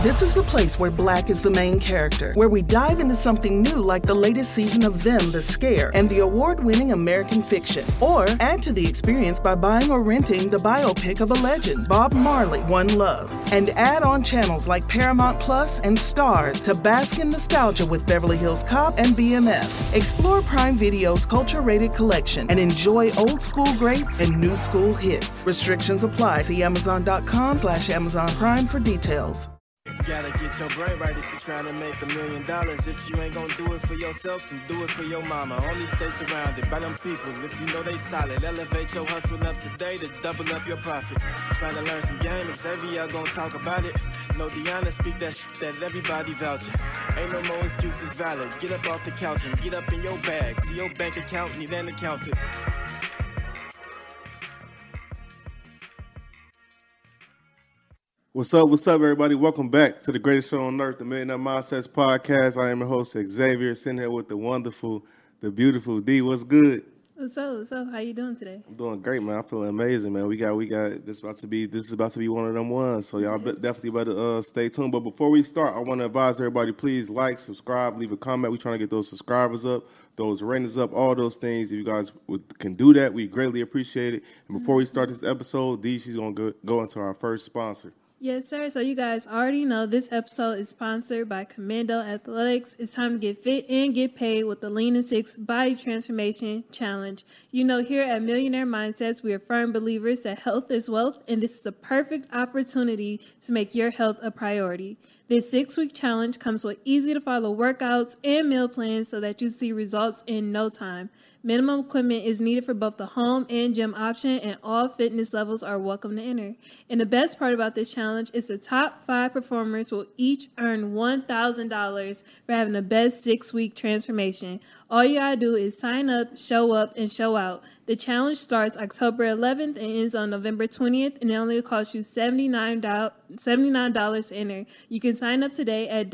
This is the place where Black is the main character, where we dive into something new like the latest season of Them, The Scare, and the award-winning American Fiction. Or add to the experience by buying or renting the biopic of a legend, Bob Marley, One Love. And add on channels like Paramount Plus and Stars to bask in nostalgia with Beverly Hills Cop and BMF. Explore Prime Video's culture-rated collection and enjoy old school greats and new school hits. Restrictions apply. See Amazon.com/Amazon Prime for details. Gotta get your brain right if you're trying to make $1 million. If you ain't gonna do it for yourself, then do it for your mama. Only stay surrounded by them people if you know they solid. Elevate your hustle up today to double up your profit. Trying to learn some game, Xavier gonna talk about it. No Deanna, speak that that everybody vouching. Ain't no more excuses valid. Get up off the couch and get up in your bag. To your bank account, need an accountant. What's up, everybody? Welcome back to the greatest show on earth, the Millionaire Mindsets Podcast. I am your host, Xavier, sitting here with the wonderful, the beautiful D. What's good? What's up? How you doing today? I'm doing great, man. I'm feeling amazing, man. We got this is about to be one of them ones. So y'all definitely better stay tuned. But before we start, I want to advise everybody, please like, subscribe, leave a comment. We're trying to get those subscribers up, those ratings up, all those things. If you guys can do that, we greatly appreciate it. And before we start this episode, D, she's gonna go into our first sponsor. Yes, sir. So you guys already know this episode is sponsored by Commando Athletics. It's time to get fit and get paid with the Lean in 6 Body Transformation Challenge. You know, here at Millionaire Mindsets, we are firm believers that health is wealth, and this is the perfect opportunity to make your health a priority. This 6-week challenge comes with easy-to-follow workouts and meal plans so that you see results in no time. Minimum equipment is needed for both the home and gym option, and all fitness levels are welcome to enter. And the best part about this challenge is the top 5 performers will each earn $1,000 for having the best 6-week transformation. All you gotta do is sign up, and show out. The challenge starts October 11th and ends on November 20th, and it only costs you $79 to enter. You can sign up today at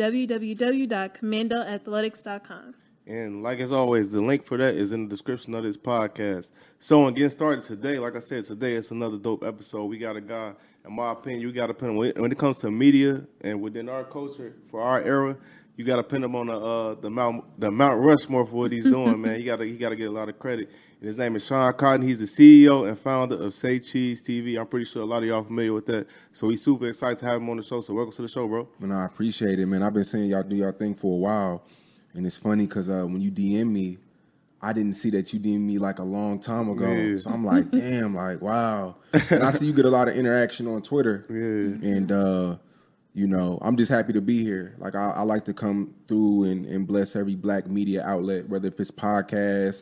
www.commandoathletics.com. And like as always, the link for that is in the description of this podcast. So, in getting started today, like I said, today it's another dope episode. We got a guy, in my opinion, you got to pin him. When it comes to media and within our culture, for our era, you got to pin him on the Mount Rushmore for what he's doing, man. He got to get a lot of credit. And his name is Sean Cotton. He's the CEO and founder of Say Cheese TV. I'm pretty sure a lot of y'all familiar with that. So we super excited to have him on the show. So welcome to the show, bro. Man, I appreciate it, man. I've been seeing y'all do y'all thing for a while. And it's funny because when you DM me, I didn't see that you DM'd me like a long time ago. Yeah. So I'm like, damn, like, wow. And I see you get a lot of interaction on Twitter. Yeah. And, you know, I'm just happy to be here. Like, I like to come through and bless every Black media outlet, whether if it's podcasts,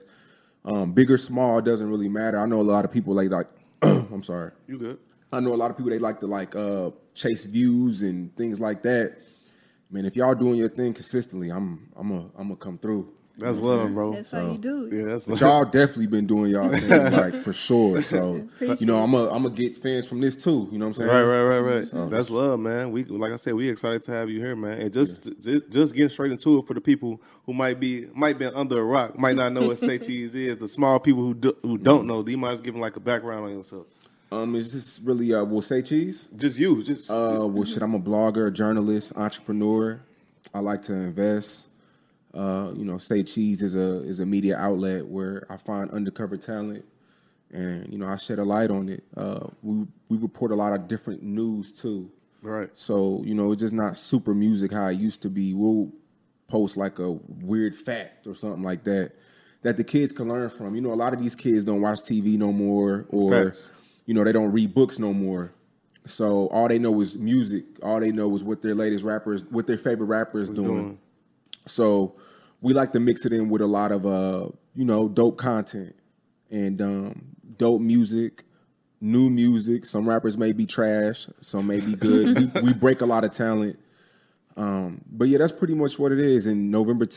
big or small, it doesn't really matter. I know a lot of people like I'm sorry. You good. I know a lot of people, they like to chase views and things like that. Man, if y'all doing your thing consistently, I'm gonna come through. That's love, bro. That's how you do it. Yeah, that's but y'all definitely been doing y'all thing, like, for sure. So, you know, I'm gonna get fans from this too. You know what I'm saying? Right. So, that's love, man. We, like I said, we excited to have you here, man. And just getting straight into it for the people who might be under a rock, might not know what Say Cheese is. The small people who don't know, do you mind just giving like a background on yourself? Is this really will Say Cheese? Just you. Well, shit, I'm a blogger, journalist, entrepreneur. I like to invest. You know, Say Cheese is a media outlet where I find undercover talent, and you know, I shed a light on it. We report a lot of different news too. Right. So you know, it's just not super music how it used to be. We'll post like a weird fact or something like that the kids can learn from. You know, a lot of these kids don't watch TV no more, or Facts. You know, they don't read books no more. So all they know is music. All they know is what their favorite rapper is doing. So we like to mix it in with a lot of, you know, dope content and dope music, new music. Some rappers may be trash. Some may be good. we break a lot of talent. But yeah, that's pretty much what it is. And November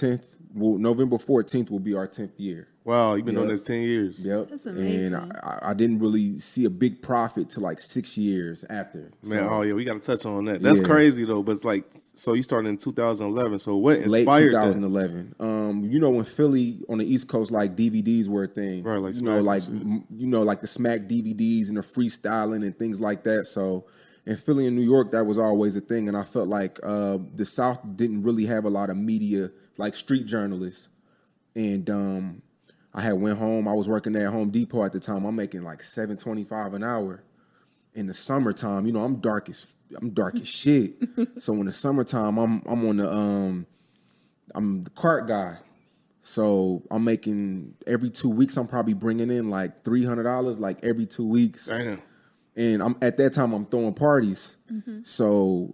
14th will be our 10th year. Wow, you've been doing this 10 years. Yep. That's amazing. And I didn't really see a big profit till like 6 years after. Man, we got to touch on that. That's crazy though. But it's like, so you started in 2011. So what inspired late 2011? You know, when Philly on the East Coast, like DVDs were a thing. Right, like like the Smack DVDs and the freestyling and things like that. So in Philly and New York, that was always a thing. And I felt like the South didn't really have a lot of media, like street journalists. And I had went home. I was working at Home Depot at the time. I'm making like $7.25 an hour. In the summertime, you know, I'm dark as shit. So in the summertime, I'm the cart guy. So I'm making every 2 weeks. I'm probably bringing in like $300 like every 2 weeks. Damn. And at that time I'm throwing parties. So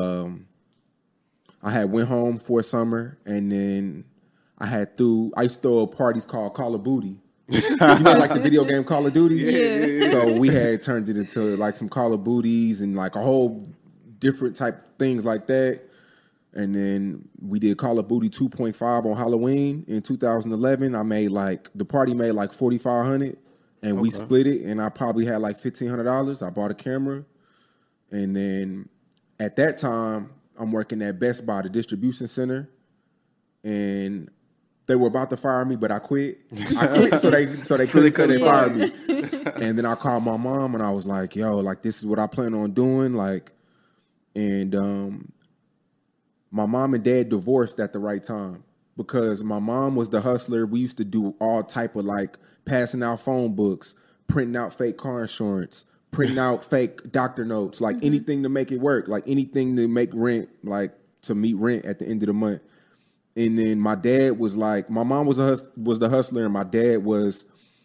I had went home for a summer, and then I used to throw parties called Call of Booty. You know, like the video game Call of Duty? Yeah. So we had turned it into like some Call of Booties and like a whole different type things like that. And then we did Call of Booty 2.5 on Halloween in 2011. The party made like $4,500, and we split it, and I probably had like $1,500. I bought a camera. And then at that time, I'm working at Best Buy, the distribution center, and they were about to fire me, but I quit. So they couldn't say they fired me. And then I called my mom, and I was like, yo, like, this is what I plan on doing. Like, and my mom and dad divorced at the right time, because my mom was the hustler. We used to do all type of like passing out phone books, printing out fake car insurance, printing out fake doctor notes, like anything to make it work, like anything to make rent, like to meet rent at the end of the month. And then my dad was like, my mom was the hustler, and my dad was,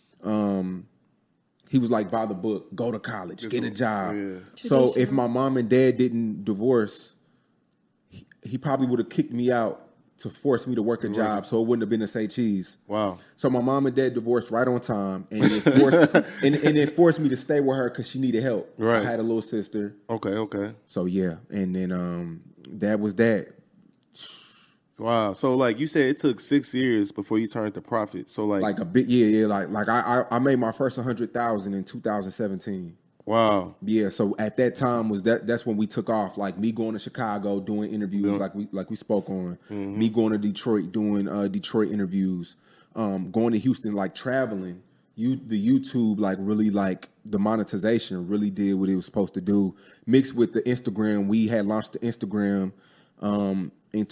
he was like, by the book, go to college, get a job. Yeah. So if my mom and dad didn't divorce, he probably would have kicked me out to force me to work a job, so it wouldn't have been to say cheese. Wow. So my mom and dad divorced right on time, and it forced me to stay with her because she needed help. Right. I had a little sister. Okay. So yeah, and then that was that. Wow. So like you said, it took 6 years before you turned to profit. So like a bit, yeah. Like I made my first 100,000 in 2017. Wow. Yeah. So at that time that's when we took off. Like me going to Chicago doing interviews, like we spoke on. Me going to Detroit doing Detroit interviews. Going to Houston, like traveling. The YouTube, like really, like the monetization really did what it was supposed to do. Mixed with the Instagram, we had launched the Instagram in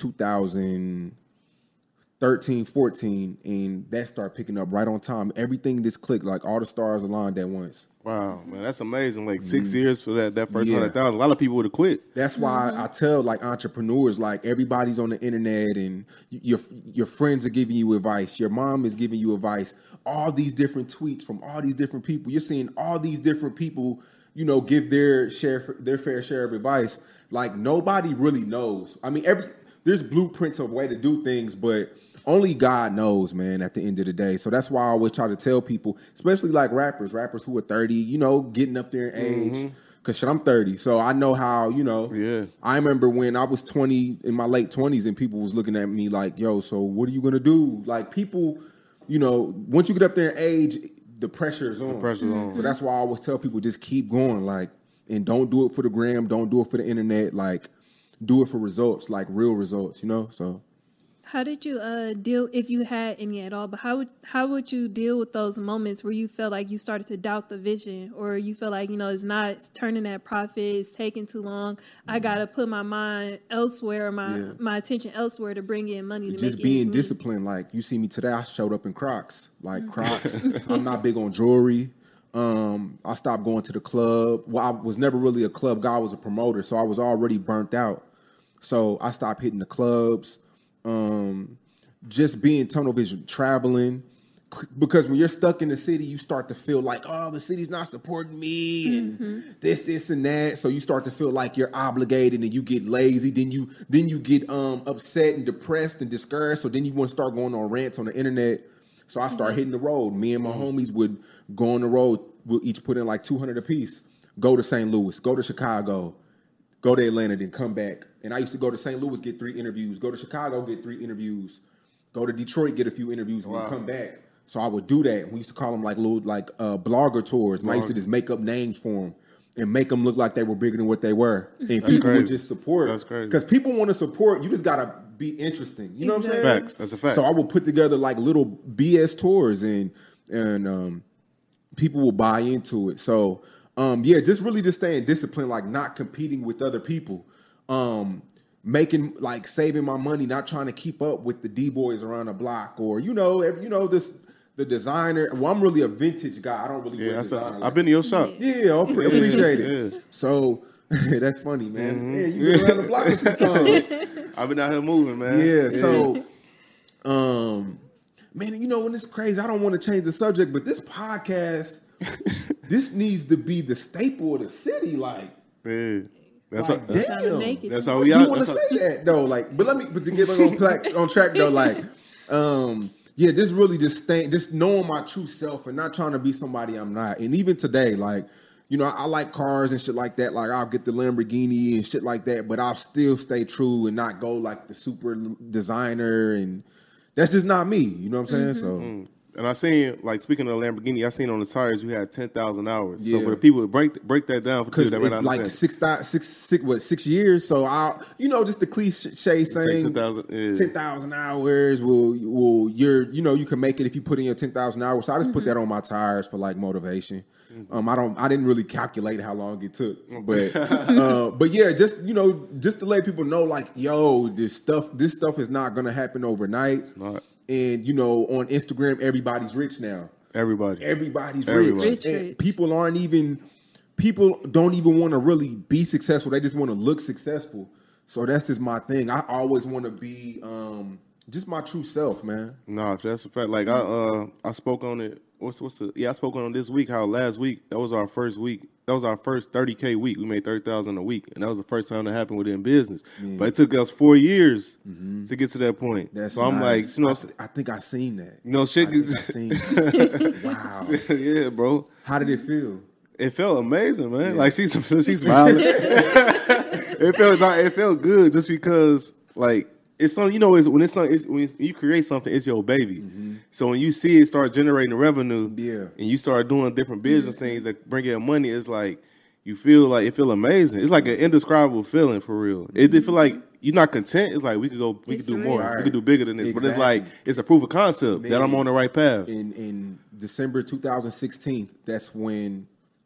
2013, 14, and that started picking up right on time. Everything just clicked, like all the stars aligned at once. Wow, man, that's amazing. Like 6 years for that first 100,000. A lot of people would have quit. That's why I tell like entrepreneurs, like everybody's on the internet, and your friends are giving you advice. Your mom is giving you advice. All these different tweets from all these different people. You're seeing all these different people, you know, give their fair share of advice. Like nobody really knows. I mean, there's blueprints of way to do things, but only God knows, man, at the end of the day. So that's why I always try to tell people, especially like rappers who are 30, you know, getting up there in age. Because I'm 30, so I know how, you know. Yeah. I remember when I was 20, in my late 20s, and people was looking at me like, yo, so what are you going to do? Like people, you know, once you get up there in age, the pressure is on. So that's why I always tell people, just keep going, like, and don't do it for the gram, don't do it for the internet, like, do it for results, like real results, you know? So how did you deal, if you had any at all, but how would you deal with those moments where you felt like you started to doubt the vision, or you feel like, you know, it's turning that profit, it's taking too long, I got to put my mind elsewhere, or my attention elsewhere to bring in money to just make being disciplined. Like you see me today, I showed up in Crocs, like Crocs. I'm not big on jewelry. I stopped going to the club. Well, I was never really a club guy. I was a promoter, so I was already burnt out. So I stopped hitting the clubs. Just being tunnel vision, traveling, because when you're stuck in the city, you start to feel like, oh, the city's not supporting me, and this and that. So you start to feel like you're obligated, and you get lazy. Then you get upset and depressed and discouraged. So then you want to start going on rants on the internet. So I started hitting the road. Me and my homies would go on the road. We'll each put in like $200 a piece. Go to St. Louis. Go to Chicago. Go to Atlanta, then come back. And I used to go to St. Louis, get 3 interviews. Go to Chicago, get 3 interviews. Go to Detroit, get a few interviews, and then come back. So I would do that. We used to call them like little blogger tours. And I used to just make up names for them and make them look like they were bigger than what they were. And people would just support. That's crazy. Because people want to support. You just got to be interesting. You know what I'm saying? Facts. That's a fact. So I would put together like little BS tours, and people will buy into it. So just really just staying disciplined, like not competing with other people. Making like saving my money, not trying to keep up with the D-boys around the block, or the designer. Well, I'm really a vintage guy. I don't really wear designer. I've been to your shop. Yeah, I appreciate it. Yeah. So that's funny, man. Yeah, you been around the block a few times. I've been out here moving, man. Yeah. So, man, when it's crazy, I don't want to change the subject, but this podcast, this needs to be the staple of the city, like. Yeah. That's damn. That's how we are. You want to say that though, like, but to get back on track though, like, this really just knowing my true self and not trying to be somebody I'm not. And even today, like, I like cars and shit like that. Like, I'll get the Lamborghini and shit like that, but I'll still stay true and not go like the super designer, and that's just not me. You know what I'm saying? So. And I seen, like, speaking of the Lamborghini, I seen on the tires you had 10,000 hours. Yeah. So for the people, break that down for people that might not understand. Like 6 years. So I'll, just the cliche saying 10,000 hours will you can make it if you put in your 10,000 hours. So I just put that on my tires for like motivation. I didn't really calculate how long it took, but yeah, just to let people know, like, yo, this stuff is not gonna happen overnight. Not. And on Instagram, everybody's rich now. Everybody's rich. And people don't even want to really be successful. They just want to look successful. So that's just my thing. I always want to be just my true self, man. No, that's a fact. Like I spoke on it. I spoke on it this week. How last week that was our first week. That was our first 30K week. We made 30,000 a week, and that was the first time that happened within business. But it took us 4 years to get to that point. So I'm like, I think I seen that. I seen it. Wow. Yeah, bro. How did it feel? It felt amazing, man. Yeah. Like she's smiling. It felt good just because, like, it's something, when you create something, it's your baby. So when you see it start generating revenue, and you start doing different business things that bring in money, it's like you feel amazing. It's like an indescribable feeling for real. It feel like you're not content. It's like we could do more. Right. We could do bigger than this. Exactly. But it's like it's a proof of concept that I'm on the right path. In December 2016, that's when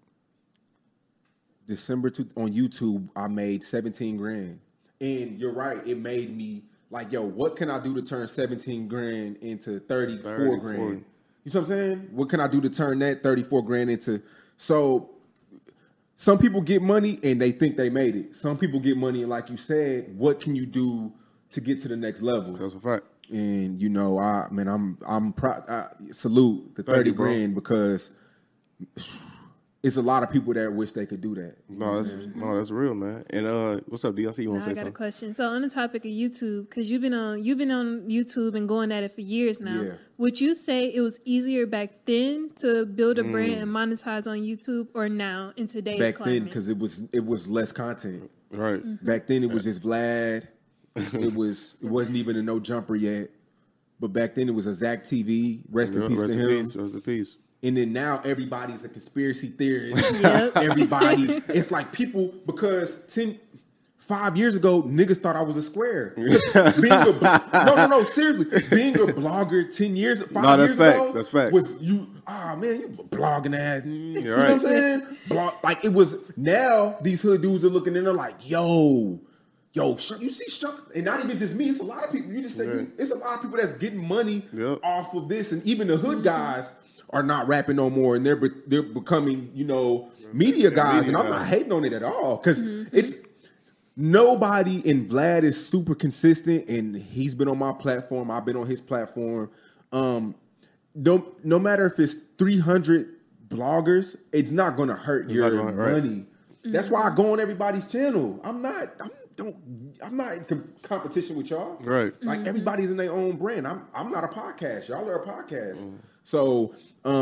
on YouTube I made 17 grand. And you're right, it made me like, yo, what can I do to turn 17 grand into 34 grand? You know what I'm saying? What can I do to turn that 34 grand into? So some people get money and they think they made it. Some people get money and, like you said, what can you do to get to the next level? That's a fact. And I'm proud. Salute the 30 grand because it's a lot of people that wish they could do that. No, that's real, man. And what's up, D? I see you want to say something. I got a question. So on the topic of YouTube, because you've been on YouTube and going at it for years now. Yeah. Would you say it was easier back then to build a brand and monetize on YouTube, or now in today's climate? Back then, because it was less content. Right. Back then, it was just Vlad. It wasn't even a No Jumper yet. But back then, it was a Zach TV. Rest in peace to him. Rest in peace. And then now everybody's a conspiracy theorist. Yep. Everybody, it's like people, because 5 years ago, niggas thought I was a square. No, seriously. Being a blogger 5 years ago. That's facts. Was you blogging ass. You know what I'm saying? Like, it was, now these hood dudes are looking and they're like, yo, you see Struck, and not even just me, it's a lot of people. You just say, it's a lot of people that's getting money off of this. And even the hood guys are not rapping no more, and they're becoming, media guys, and I'm not hating on it at all, because it's nobody. And Vlad is super consistent, and he's been on my platform. I've been on his platform. No matter if it's 300 bloggers, it's not going to hurt your money. Right. That's why I go on everybody's channel. I'm not in competition with y'all. Right. Like, everybody's in their own brand. I'm not a podcast. Y'all are a podcast. So,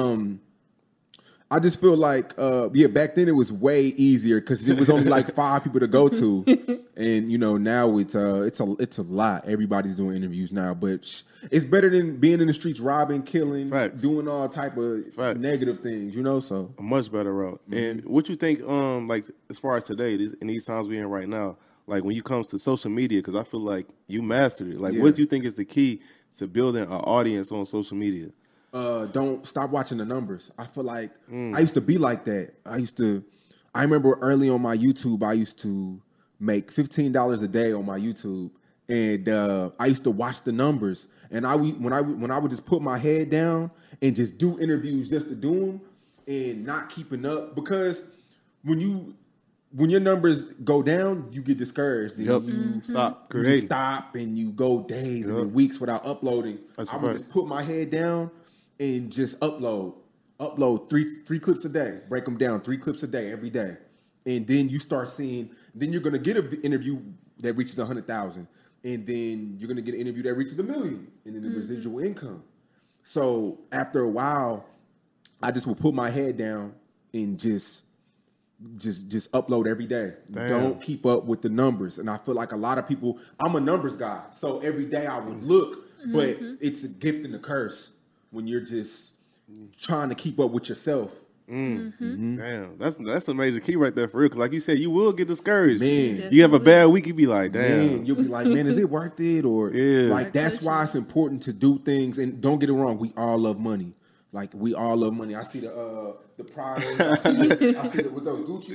I just feel like, back then it was way easier because it was only like 5 people to go to, and now it's a lot. Everybody's doing interviews now, but it's better than being in the streets, robbing, killing, doing all type of negative things. So a much better route. And what you think, like as far as today, in these times we're in right now, like when you comes to social media, because I feel like you mastered it. Like, what do you think is the key to building an audience on social media? Don't stop watching the numbers. I feel like I used to be like that. I used to I remember early on my YouTube, I used to make $15 a day on my YouTube, and I used to watch the numbers. And when I would just put my head down and just do interviews just to do them and not keeping up, because when your numbers go down, you get discouraged. And you stop and you go days and weeks without uploading. I would just put my head down and just upload three clips a day, break them down 3 clips a day every day. And then you start seeing, then you're going to get an interview that reaches 100,000. And then you're going to get an interview that reaches 1 million, and then the residual income. So after a while, I just would put my head down and just upload every day. Damn. Don't keep up with the numbers. And I feel like a lot of people, I'm a numbers guy. So every day I would look, but it's a gift and a curse when you're just trying to keep up with yourself. Damn, that's a major key right there for real. Because like you said, you will get discouraged. Man, you have a bad week, you be like, damn. Man, you'll be like, man, is it worth it? Or like that's why it's important to do things. And don't get it wrong, we all love money. Like we all love money. I see the Pradas. I see with those Gucci.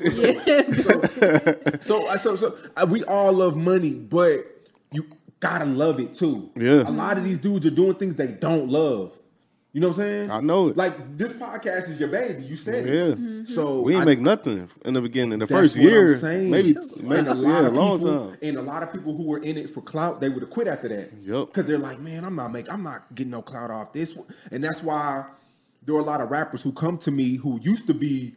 So we all love money, but you gotta love it too. Yeah. A lot of these dudes are doing things they don't love. You know what I'm saying? I know it. Like this podcast is your baby. You said it. Yeah. So we ain't make nothing in the beginning. The that's first year, maybe a long time. And a lot of people who were in it for clout, they would have quit after that. Yep. Because they're like, man, I'm not getting no clout off this one. And that's why there are a lot of rappers who come to me who used to be,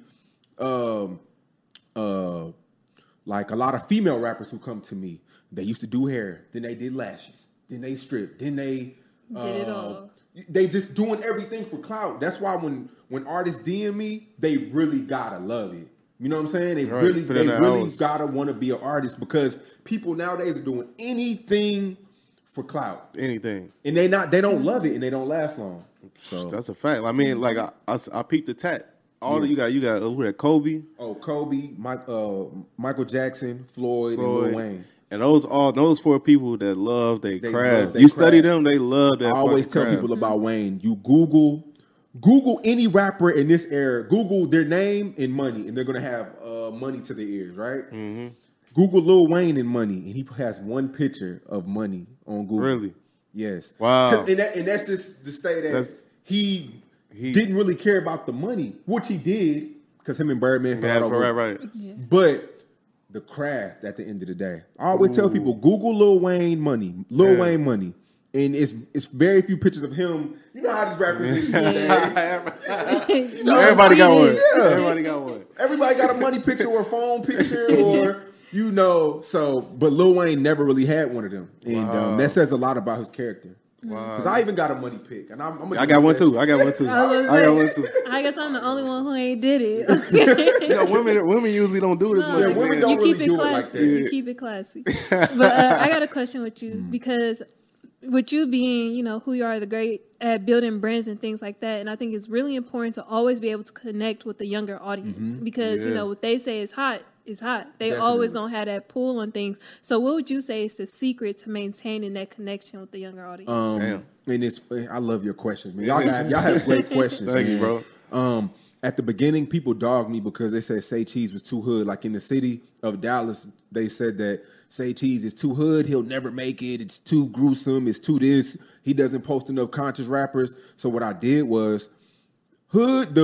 like a lot of female rappers who come to me. They used to do hair, then they did lashes, then they stripped, then they did it all. They just doing everything for clout. That's why when artists DM me, they really gotta love it. You know what I'm saying? They really gotta want to be an artist, because people nowadays are doing anything for clout. Anything. And they don't love it, and they don't last long. So that's a fact. I mean, like I peeped the tat. You got who that? Kobe. Oh, Kobe, Michael Jackson, Floyd, and Lil Wayne. And those 4 people that love their craft. You study them, they love that. I always tell people about Wayne. You Google any rapper in this era. Google their name and money, and they're gonna have money to their ears, right? Mm-hmm. Google Lil Wayne and money, and he has one picture of money on Google. Really? Yes. Wow. And that's just to say that he didn't really care about the money, which he did, because him and Birdman fell over. Right. Yeah. But the craft at the end of the day. I always tell people, Google Lil Wayne money, Wayne money. And it's very few pictures of him. You know how these rappers is these days. Everybody got one. Yeah. Everybody got one. Everybody got a money picture or a phone picture or, but Lil Wayne never really had one of them. And that says a lot about his character. Wow. Because I even got a money pick. And I got one too. I got one too. I guess I'm the only one who ain't did it. Women usually don't do this much. Yeah, women don't really do it like that. You keep it classy. But I got a question with you, because with you being, who you are, the great at building brands and things like that, and I think it's really important to always be able to connect with the younger audience, because what they say is hot is hot. They always gonna have that pull on things. So what would you say is the secret to maintaining that connection with the younger audience? And I love your questions, man. Y'all have great questions. Thank you, bro. At the beginning, people dogged me because they said Say Cheese was too hood. Like in the city of Dallas, they said that Say Cheese is too hood. He'll never make it. It's too gruesome. It's too this. He doesn't post enough conscious rappers. So what I did was, the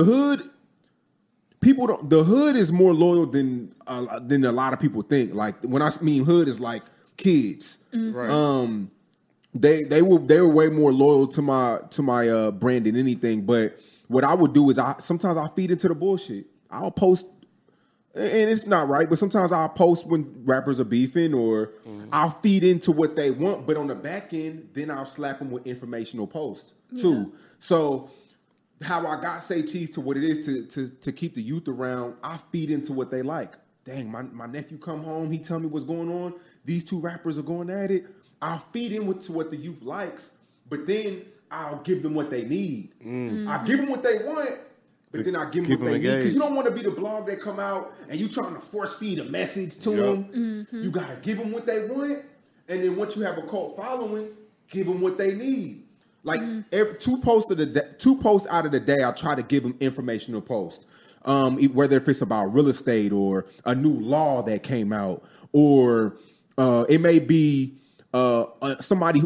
hood is more loyal than a lot of people think. Like when I mean hood is like kids. Right. They were way more loyal to my brand than anything. But what I would do is sometimes I feed into the bullshit. I'll post, and it's not right, but sometimes I'll post when rappers are beefing, or I'll feed into what they want. But on the back end, then I'll slap them with informational posts too. So how I got Say Cheese to what it is to keep the youth around, I feed into what they like. Dang, my nephew come home, he tell me what's going on. These 2 rappers are going at it. I'll feed into what the youth likes, but then I'll give them what they need. I give them what they want, but then I give them what they need. Because you don't want to be the blog that come out and you trying to force feed a message to them. You got to give them what they want, and then once you have a cult following, give them what they need. Like every 2 posts out of the day, I try to give them informational posts. whether if it's about real estate or a new law that came out, or it may be somebody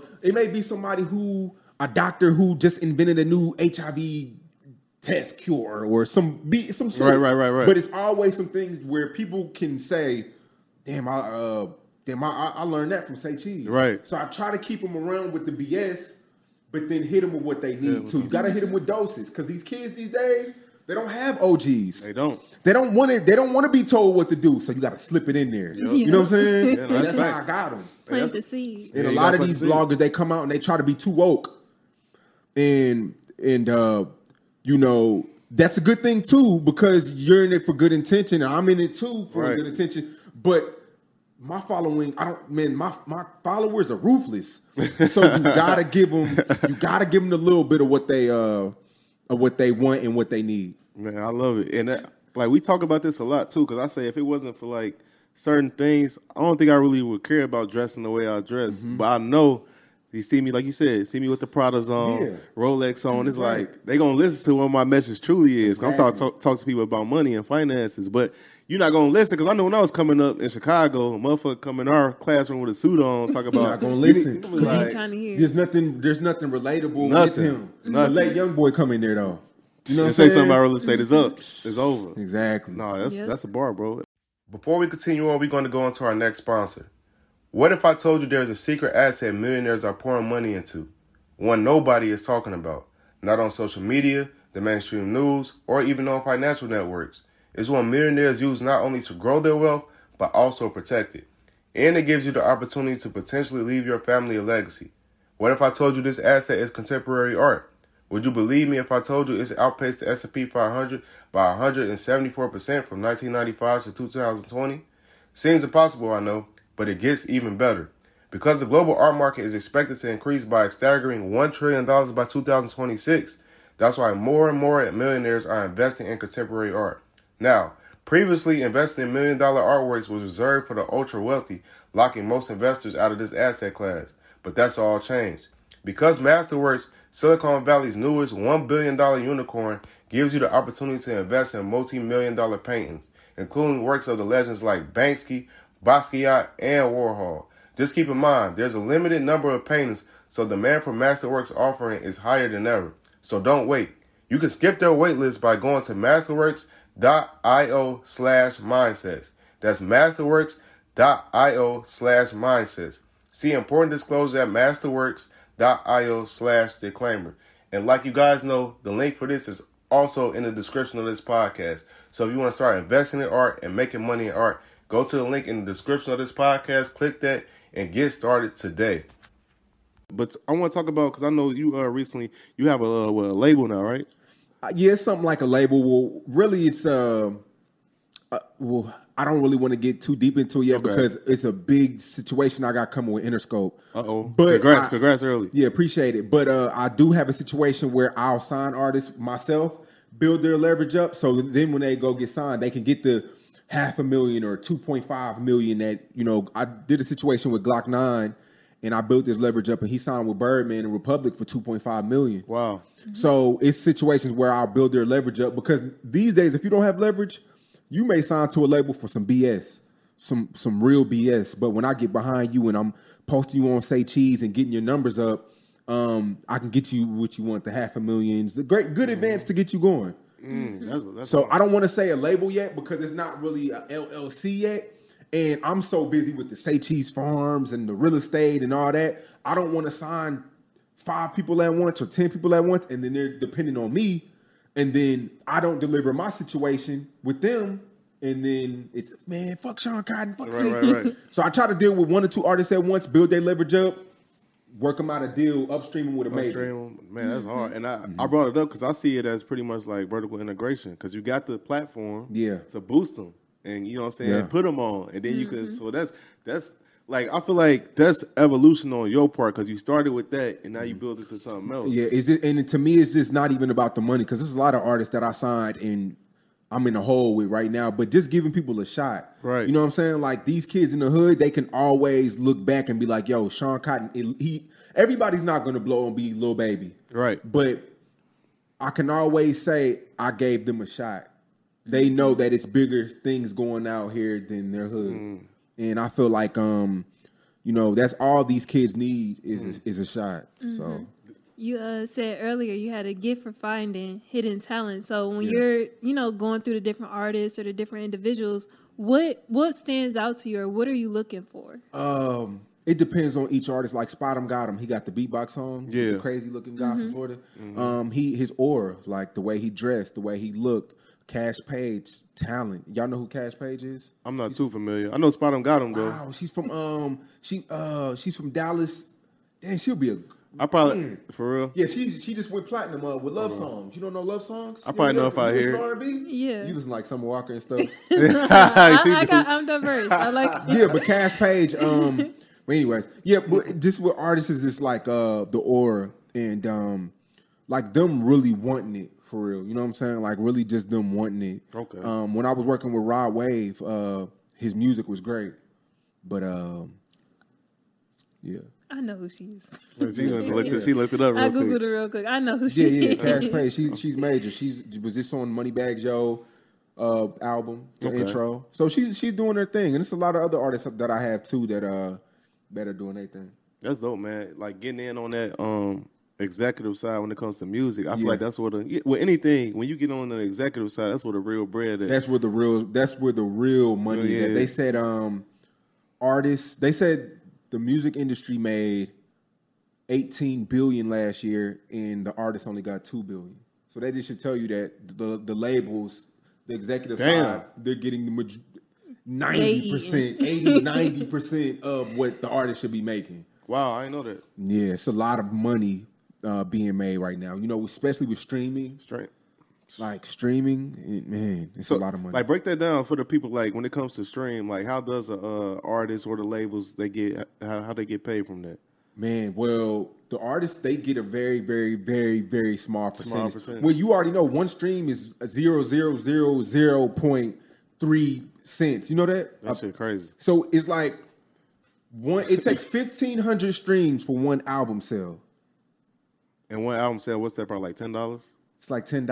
who a doctor who just invented a new HIV test cure or some shit. Right. But it's always some things where people can say, "Damn, I learned that from Say Cheese." Right. So I try to keep them around with the BS, but then hit them with what they need to. You got to hit them with doses because these kids these days, they don't have OGs. They don't. They don't want to be told what to do. So you got to slip it in there. Yep. You know what I'm saying? Yeah, that's how facts. I got them. Plant the seed. And Yeah, a you lot gotta of plant these the seed. bloggers, they come out and they try to be too woke. And you know, that's a good thing too, because you're in it for good intention, and I'm in it too for Right. good intention. But my following, my followers are ruthless. So you gotta give them a little bit of what they want and what they need. Man, I love it. And like we talk about this a lot too, because I say if it wasn't for like certain things, I don't think I really would care about dressing the way I dress. But I know you see me, like you said, see me with the Pradas on, Yeah. Rolex on. It's Right. like they gonna listen to what my message truly is. 'Cause I'm Exactly. talk to people about money and finances, but you're not gonna listen because I know when I was coming up in Chicago, a motherfucker come in our classroom with a suit on, talk about Not gonna listen. You be Who you like, trying to hear? There's nothing relatable Nothing. with him. Nothing. Let young boy come in there though. You know what I'm say saying? something about real estate is up, it's over. Exactly. No, Yep. that's a bar, bro. Before we continue on, we're going to go into our next sponsor. What if I told you there's a secret asset millionaires are pouring money into? One nobody is talking about. Not on social media, the mainstream news, or even on financial networks. It's one millionaires use not only to grow their wealth, but also protect it. And it gives you the opportunity to potentially leave your family a legacy. What if I told you this asset is contemporary art? Would you believe me if I told you it's outpaced the S&P 500 by 174% from 1995 to 2020? Seems impossible, I know, but it gets even better. Because the global art market is expected to increase by a staggering $1 trillion by 2026, that's why more and more millionaires are investing in contemporary art. Now, previously, investing in $1 million artworks was reserved for the ultra-wealthy, locking most investors out of this asset class. But that's all changed. Because Masterworks, Silicon Valley's newest $1 billion unicorn, gives you the opportunity to invest in multi-million-dollar paintings, including works of the legends like Banksy, Basquiat, and Warhol. Just keep in mind, there's a limited number of paintings, so demand for Masterworks' offering is higher than ever. So don't wait. You can skip their waitlist by going to masterworks.io/mindsets. That's masterworks.io/mindsets. See important disclosure at masterworks.io/disclaimer. And like you guys know, the link for this is also in the description of this podcast. So if you want to start investing in art and making money in art, go to the link in the description of this podcast, click that, and get started today. But I want to talk about, because I know you recently, you have a label now, right? Yeah, it's something like a label. Well, really, it's I don't really want to get too deep into it yet because it's a big situation I got coming with Interscope. But Congrats early. Yeah, appreciate it. But I do have a situation where I'll sign artists myself, build their leverage up, so then when they go get signed, they can get the $500,000 or $2.5 million that, you know, I did a situation with Glock 9 and I built this leverage up and he signed with Birdman and Republic for $2.5 million. Wow. So it's situations where I'll build their leverage up because these days, if you don't have leverage, you may sign to a label for some BS, some real BS. But when I get behind you and I'm posting you on Say Cheese and getting your numbers up, I can get you what you want, the $500,000, the good advance to get you going. That's So I don't want to say a label yet because it's not really a LLC yet. And I'm so busy with the Say Cheese Farms and the real estate and all that. I don't want to sign 5 people at once or 10 people at once, and then they're depending on me. And then I don't deliver my situation with them. And then it's, man, fuck Sean Cotton, fuck Right. So I try to deal with 1 or 2 artists at once, build their leverage up, work them out a deal, upstream them with a major. Man, that's hard. And I brought it up because I see it as pretty much like vertical integration because you got the platform to boost them. And you know what I'm saying? Yeah. Put them on. And then you could, so that's like, I feel like that's evolution on your part because you started with that and now you build it to something else. Yeah, and to me, it's just not even about the money because there's a lot of artists that I signed and I'm in a hole with right now, but just giving people a shot. Right. You know what I'm saying? Like these kids in the hood, they can always look back and be like, yo, Sean Cotton, everybody's not going to blow and be Lil Baby. Right. But I can always say I gave them a shot. They know that it's bigger things going out here than their hood. And I feel like, that's all these kids need is a shot. So You said earlier you had a gift for finding hidden talent. So when you're, going through the different artists or the different individuals, what stands out to you, or what are you looking for? it depends on each artist. Like Spot got him. He got the beatbox on. Yeah. The crazy looking guy from Florida. His aura, like the way he dressed, the way he looked. Cash Page, talent. Y'all know who Cash Page is? I'm not too familiar. I know Spot got him though. Wow, she's from she's from Dallas. Dang, she'll be a. I probably for real. Yeah, she just went platinum with love songs. You don't know love songs? I probably know if I hear. R&B? Yeah. You listen like Summer Walker and stuff. I'm diverse. I like. Yeah, but Cash Page. But anyways, yeah, but just with artists is like the aura and like them really wanting it for real. You know what I'm saying? Like really just them wanting it. Okay. When I was working with Rod Wave, his music was great, but yeah. I know who she is. She looked it up real I quick. Googled her real quick. I know who she is. Yeah, Cash Page. She's major. Was just on Moneybagg Yo album, the intro. So she's doing her thing, and it's a lot of other artists that I have too that are doing their thing. That's dope, man. Like getting in on that executive side when it comes to music. I feel like that's with anything. When you get on the executive side, that's where the real bread is. That's where the real money is at. They said artists. They said the music industry made $18 billion last year, and the artists only got $2 billion. So that just should tell you that the labels, the executive side, they're getting the 90%, 80-90% of what the artist should be making. Wow, I didn't know that. Yeah, it's a lot of money being made right now. You know, especially with streaming. Straight. Like streaming, man, it's a lot of money. Like break that down for the people. Like when it comes to stream, like how does a artist or the labels how they get paid from that? Man, well, the artists they get a very, very, very, very small percentage. Well, you already know one stream is 0.3 cents. You know that? That shit crazy. So it's like it takes 1,500 streams for one album sale. And one album sale, what's that? Probably like $10. It's like $10.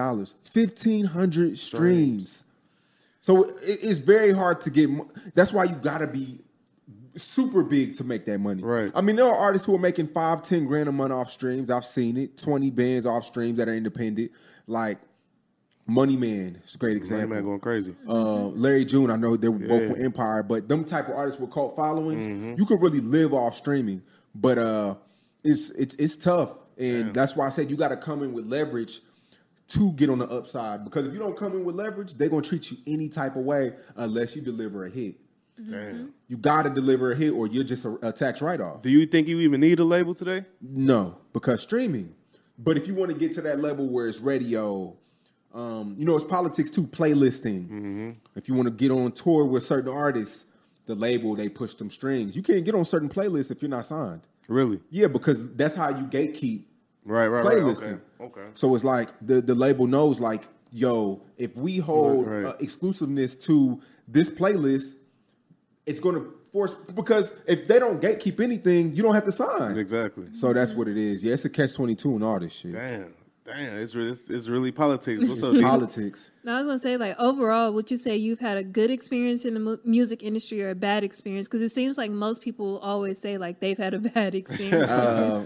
1,500 streams. So it's very hard to get. That's why you gotta be super big to make that money. Right. I mean, there are artists who are making $5-10 grand a month off streams. I've seen it. 20 bands off streams that are independent. Like Money Man is a great example. Money Man going crazy. Larry June, I know they're both from Empire, but them type of artists with cult followings, you can really live off streaming. But it's tough, and that's why I said you got to come in with leverage to get on the upside. Because if you don't come in with leverage, they're gonna treat you any type of way unless you deliver a hit. Damn. You got to deliver a hit, or you're just a tax write-off. Do you think you even need a label today? No, because streaming. But if you want to get to that level where it's radio, it's politics too, playlisting. If you want to get on tour with certain artists, the label, they push them strings. You can't get on certain playlists if you're not signed. Really? Yeah, because that's how you gatekeep playlisting. Okay. So it's like the label knows, like, yo, if we hold exclusiveness to this playlist, it's going to force, because if they don't gatekeep anything, you don't have to sign. Exactly. So that's what it is. Yeah, it's a catch-22 and all this shit. Damn, it's really politics. What's up, politics. Now, I was going to say, like, overall, would you say you've had a good experience in the music industry or a bad experience? Because it seems like most people always say, like, they've had a bad experience.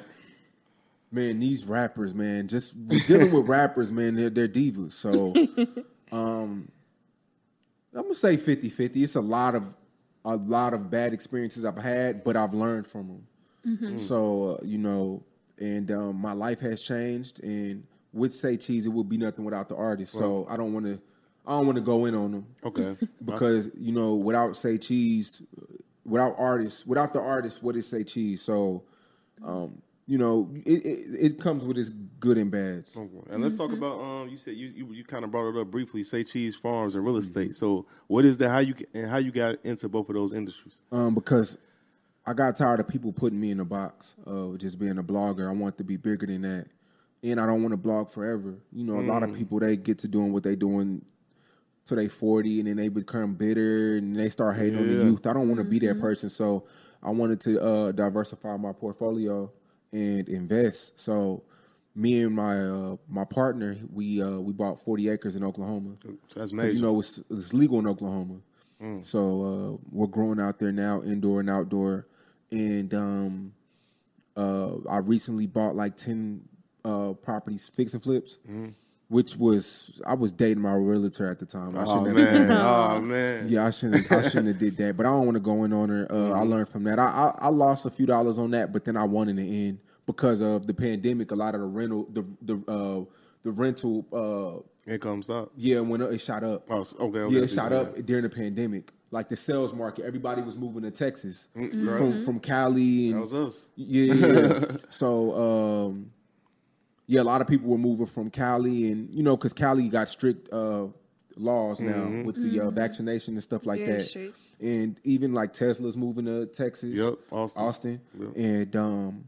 Man, these rappers, man, just dealing with rappers, man, they're divas. So I'm going to say 50-50. It's a lot of bad experiences I've had, but I've learned from them. So, and my life has changed, and with Say Cheese, it would be nothing without the artist. So I don't want to go in on them. Okay. Because, without Say Cheese, without the artist, what is Say Cheese? So, it comes with its good and bads. Okay. And let's talk about you said you kind of brought it up briefly, Say Cheese Farms and real estate. So what is that? How you got into both of those industries? Because I got tired of people putting me in a box of just being a blogger. I want to be bigger than that, and I don't want to blog forever. A lot of people, they get to doing what they doing till they 40, and then they become bitter and they start hating on the youth. I don't want to be that person. So I wanted to diversify my portfolio and invest. So me and my partner, we bought 40 acres in Oklahoma. That's major. You know, it's legal in Oklahoma. So we're growing out there now, indoor and outdoor. And I recently bought like 10 properties, fix and flips, which I was dating my realtor at the time. Oh man. Yeah, I shouldn't have did that. But I don't want to go in on her. I learned from that. I lost a few dollars on that, but then I won in the end because of the pandemic. A lot of the rental income stopped. Yeah, when it shot up. Oh, okay. Yeah, it shot up during the pandemic. Like the sales market, everybody was moving to Texas from Cali. And, that was us. Yeah. So, a lot of people were moving from Cali, and because Cali got strict laws now with the vaccination and stuff like Very that. strict. And even like Tesla's moving to Texas. Yep, Austin. Yep. And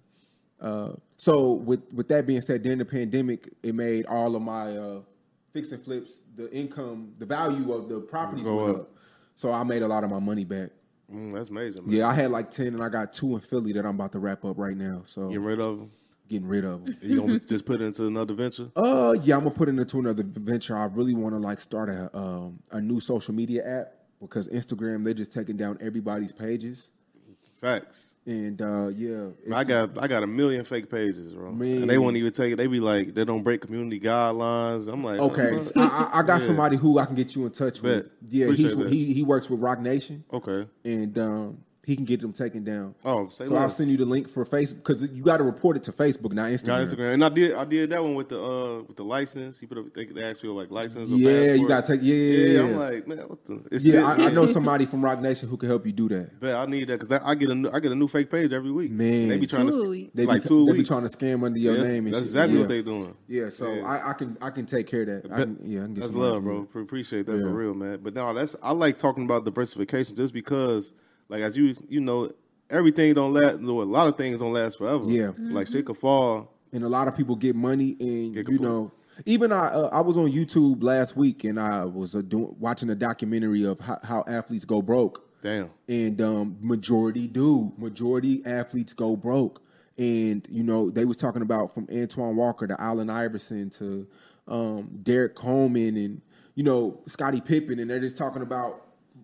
so with that being said, during the pandemic, it made all of my fix and flips, the value of the properties went up. So I made a lot of my money back. That's amazing, man. Yeah, I had like 10, and I got 2 in Philly that I'm about to wrap up right now. So Getting rid of them? Getting rid of them. You gonna just put it into another venture? Yeah, I'm gonna put it into another venture. I really want to like start a new social media app because Instagram, they're just taking down everybody's pages. Facts. And I got a million fake pages, bro. Man. And they won't even take it. They be like, they don't break community guidelines. I'm like, okay, I got somebody who I can get you in touch with. Yeah, Appreciate he works with Rock Nation. Okay. And he can get them taken down. Oh, so I'll send you the link for Facebook because you got to report it to Facebook, not Instagram. Not Instagram. And I did that one with the license. He put up, they asked for like license. Or yeah, passport. you got to take. Yeah, I'm like, man, what the? I know somebody from Rock Nation who can help you do that. But I need that because I get a new fake page every week. Man, they be trying they be trying to scam under your name. And that's shit. exactly what they doing. Yeah, so I can take care of that. I can get that's some love, bro. Appreciate that for real, man. But no, I like talking about diversification just because, like, as you know. Everything don't last. A lot of things don't last forever. Yeah, like shit could fall, and a lot of people get money, and even I was on YouTube last week, and I was watching a documentary of how athletes go broke. Damn, and majority athletes go broke, and they was talking about from Antoine Walker to Allen Iverson to Derek Coleman and Scottie Pippen, and they're just talking about.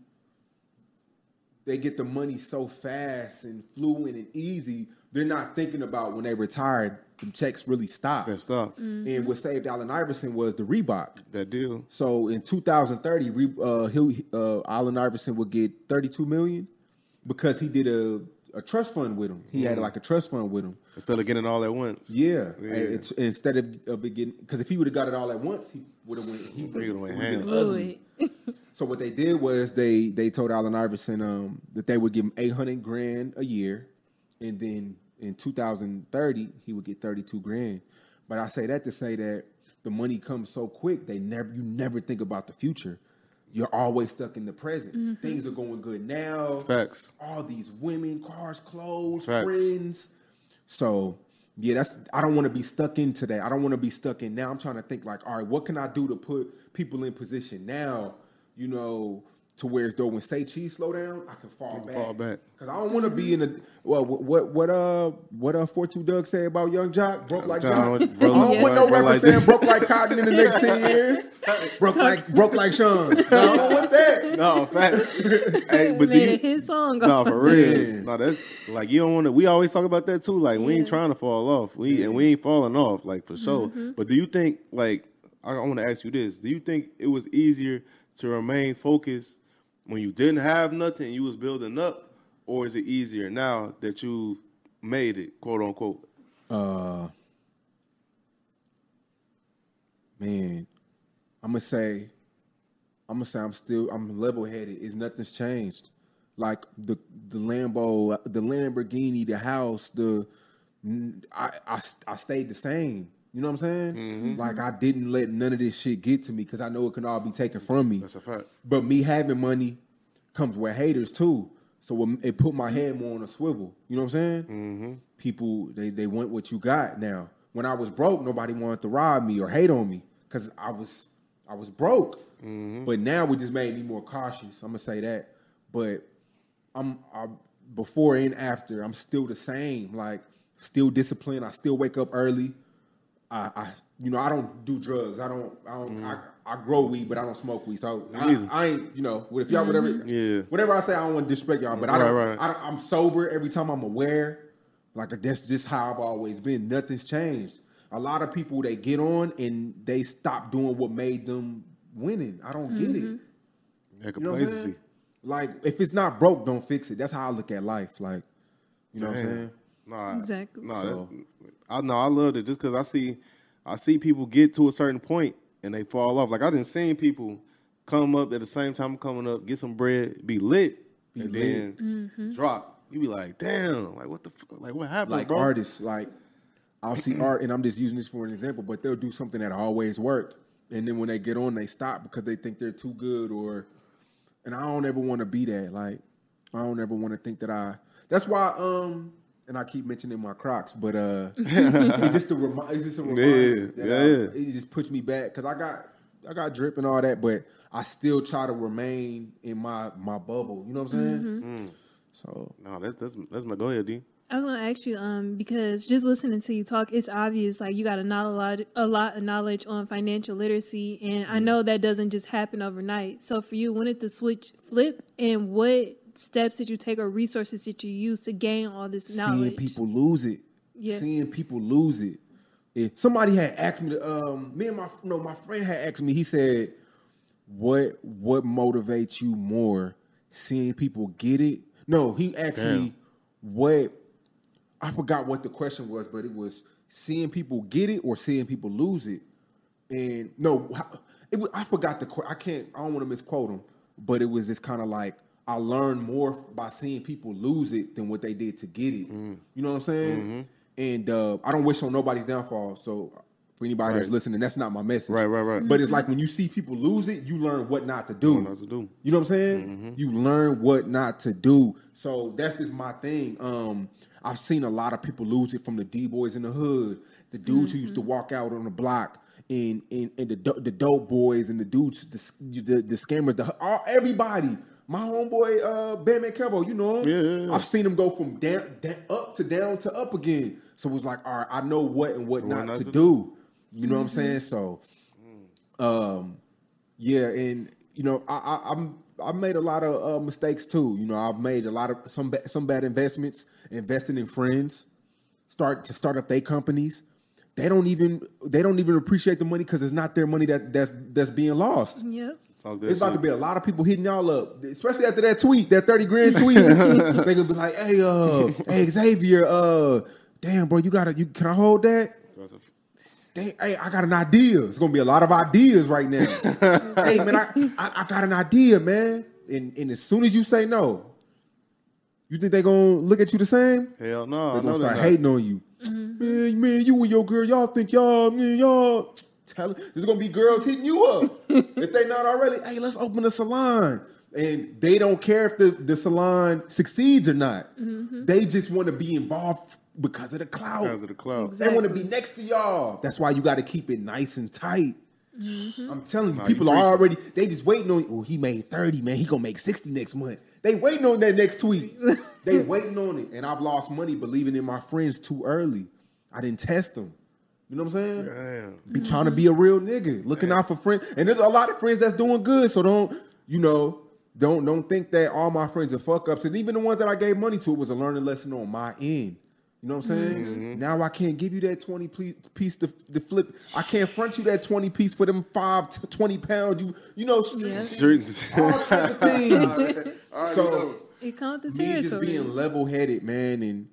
They get the money so fast and fluent and easy. They're not thinking about when they retired, the checks really stopped. That stopped. And what saved Allen Iverson was the Reebok. That deal. So in 2030, Allen Iverson would get $32 million because he did a trust fund with him. He had like a trust fund with him. Instead of getting it all at once. Yeah. Instead of it getting, because if he would have got it all at once, he would have went. He would have went ugly. So what they did was they told Allen Iverson that they would give him $800,000 a year, and then in 2030 he would get $32,000. But I say that to say that the money comes so quick, you never think about the future. You're always stuck in the present. Mm-hmm. Things are going good now. Facts. All these women, cars, clothes, Facts. Friends. So yeah, I don't want to be stuck in today. I don't want to be stuck in now. I'm trying to think like, all right, what can I do to put people in position now? To where as though when say cheese slow down, I can fall back. Because I don't want to be in a what 42 Doug say about Young Jock, broke like Jock. I don't want no rapper saying broke like Cotton in the next 10 years. Broke like Sean. I don't want that. No, fact. Hey, but made his song. No, for real. No, that's like you don't want to. We always talk about that too. Like we ain't trying to fall off. We ain't falling off. Like for sure. But do you think like I want to ask you this? Do you think it was easier to remain focused when you didn't have nothing and you was building up, or is it easier now that you made it, quote unquote? Man, I'm gonna say I'm level headed. Nothing's changed. Like the Lambo, the Lamborghini, the house, I stayed the same. You know what I'm saying? Mm-hmm. Like I didn't let none of this shit get to me because I know it can all be taken from me. That's a fact. But me having money comes with haters too. So it put my head more on a swivel. You know what I'm saying? Mm-hmm. People, they want what you got now. When I was broke, nobody wanted to rob me or hate on me because I was broke. Mm-hmm. But now it just made me more cautious. I'm gonna say that. But I'm before and after, I'm still the same. Like still disciplined. I still wake up early. I don't do drugs. I grow weed, but I don't smoke weed. So I ain't, if y'all whatever I say, I don't want to disrespect y'all, but I'm sober every time I'm aware. Like that's just how I've always been. Nothing's changed. A lot of people, they get on and they stop doing what made them winning. I don't get it. Yeah, complacency. Like if it's not broke, don't fix it. That's how I look at life. Like, you know what I'm saying? Nah, exactly. No, I love it just because I see people get to a certain point and they fall off. Like I done seen people come up at the same time coming up, get some bread, be lit, then drop. You be like, damn, like what the fuck? Like what happened, like bro? Artists, like I'll see art, and I'm just using this for an example, but they'll do something that always worked, and then when they get on, they stop because they think they're too good, and I don't ever want to be that. Like I don't ever want to think that That's why, and I keep mentioning my Crocs, but it's just a reminder. It just puts me back because I got drip and all that, but I still try to remain in my bubble. You know what I'm saying? Mm-hmm. So no, that's my go ahead, D. I was gonna ask you, because just listening to you talk, it's obvious like you got a lot of knowledge on financial literacy, and I know that doesn't just happen overnight. So for you, when did the switch flip, and what steps did you take or resources did you use to gain all this knowledge? Seeing people lose it. Yeah. Seeing people lose it. If somebody had asked me, my friend had asked me, he said, what motivates you more? Seeing people get it? No, he asked me I forgot what the question was, but it was seeing people get it or seeing people lose it. And I forgot I don't want to misquote him, but it was this kind of like, I learned more by seeing people lose it than what they did to get it. You know what I'm saying? And I don't wish on nobody's downfall. So for anybody that's listening, that's not my message. Right. But it's like when you see people lose it, you learn what not to do. You know what I'm saying? You learn what not to do. So that's just my thing. I've seen a lot of people lose it from the D-boys in the hood, the dudes who used to walk out on the block, and the dope boys and the dudes, the scammers, everybody. My homeboy, Bam Kevo, you know him? Yeah. I've seen him go from down up to down to up again. So it was like, all right, I know what and what not to do. You know what I'm saying? So, yeah, and I've made a lot of mistakes too. I've made a lot of some bad investments, investing in friends, start up their companies. They don't even appreciate the money because it's not their money that's being lost. Yep. It's about to be a lot of people hitting y'all up, especially after that tweet, that 30 grand tweet. They gonna be like, hey Xavier, damn bro, can I hold that? Hey, I got an idea. It's gonna be a lot of ideas right now. Hey man, I got an idea, man. And as soon as you say no, you think they gonna look at you the same? Hell no. They're gonna start hating on you. Man, you and your girl, y'all think y'all. There's gonna be girls hitting you up if they not already. Hey, let's open a salon, and they don't care if the salon succeeds or not. They just want to be involved because of the clout. Exactly. They want to be next to y'all. That's why you got to keep it nice and tight. I'm telling you, people are already. They just waiting on. Oh, he made 30, man. He gonna make 60 next month. They waiting on that next tweet. They waiting on it, and I've lost money believing in my friends too early. I didn't test them. You know what I'm saying? Damn. Be trying to be a real nigga, looking out for friends. And there's a lot of friends that's doing good, so don't think that all my friends are fuck ups. And even the ones that I gave money to, it was a learning lesson on my end. You know what I'm saying? Now I can't give you that 20 piece to flip. I can't front you that 20 piece for them 5 to 20 pounds. Streets, all kinds of things. So it comes to me territory. just being level headed, man,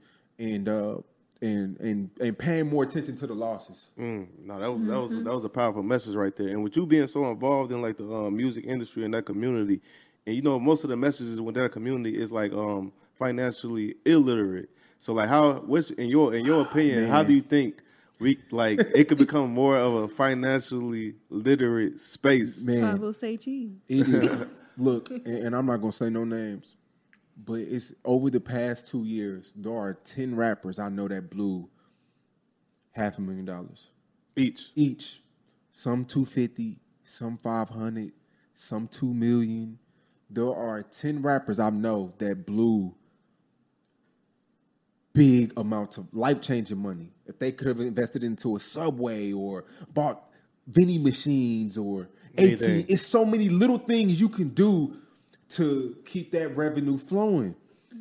and paying more attention to the losses. No, that was a powerful message right there. And with you being so involved in like the music industry and that community, and most of the messages within that community is like financially illiterate. So like in your opinion, how do you think it could become more of a financially literate space? Man, I will say cheese. It is. Look, and I'm not gonna say no names. But it's over the past 2 years, there are 10 rappers I know that blew $500,000 each. Some 250, some 500, some 2 million. There are 10 rappers I know that blew big amounts of life-changing money. If they could have invested into a Subway or bought vending machines or Anything. it's so many little things you can do to keep that revenue flowing.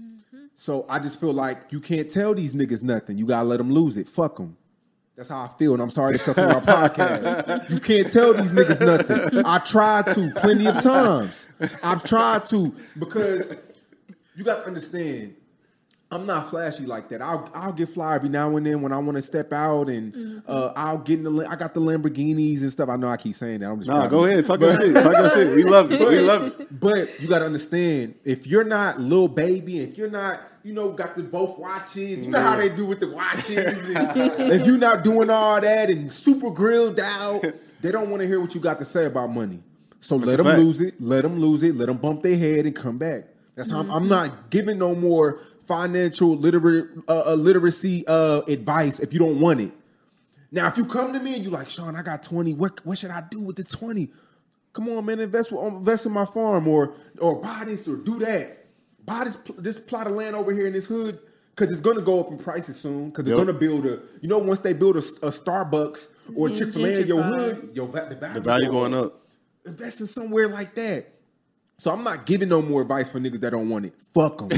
So I just feel like you can't tell these niggas nothing. You gotta let them lose it. Fuck them. That's how I feel, and I'm sorry to cuss on our podcast. You can't tell these niggas nothing. I tried to plenty of times. I've tried to, because you got to understand, I'm not flashy like that. I'll get fly every now and then when I want to step out, and I'll get in I got the Lamborghinis and stuff. I know I keep saying that. I'm just go ahead, talk your shit. Talk your shit. We love it. We love it. But you got to understand, if you're not Lil Baby, if you're not, got the both watches, you know how they do with the watches. And if you're not doing all that and super grilled out, they don't want to hear what you got to say about money. So let them lose it. Let them lose it. Let them bump their head and come back. That's how I'm not giving no more financial literacy advice if you don't want it. Now, if you come to me and you like, Sean, I got 20. What should I do with the 20? Come on, man, invest in my farm or buy this or do that. Buy this plot of land over here in this hood because it's going to go up in prices soon because they're going to build once they build a Starbucks or Chick-fil-A in your hood, the value going up. Invest in somewhere like that. So I'm not giving no more advice for niggas that don't want it. Fuck them.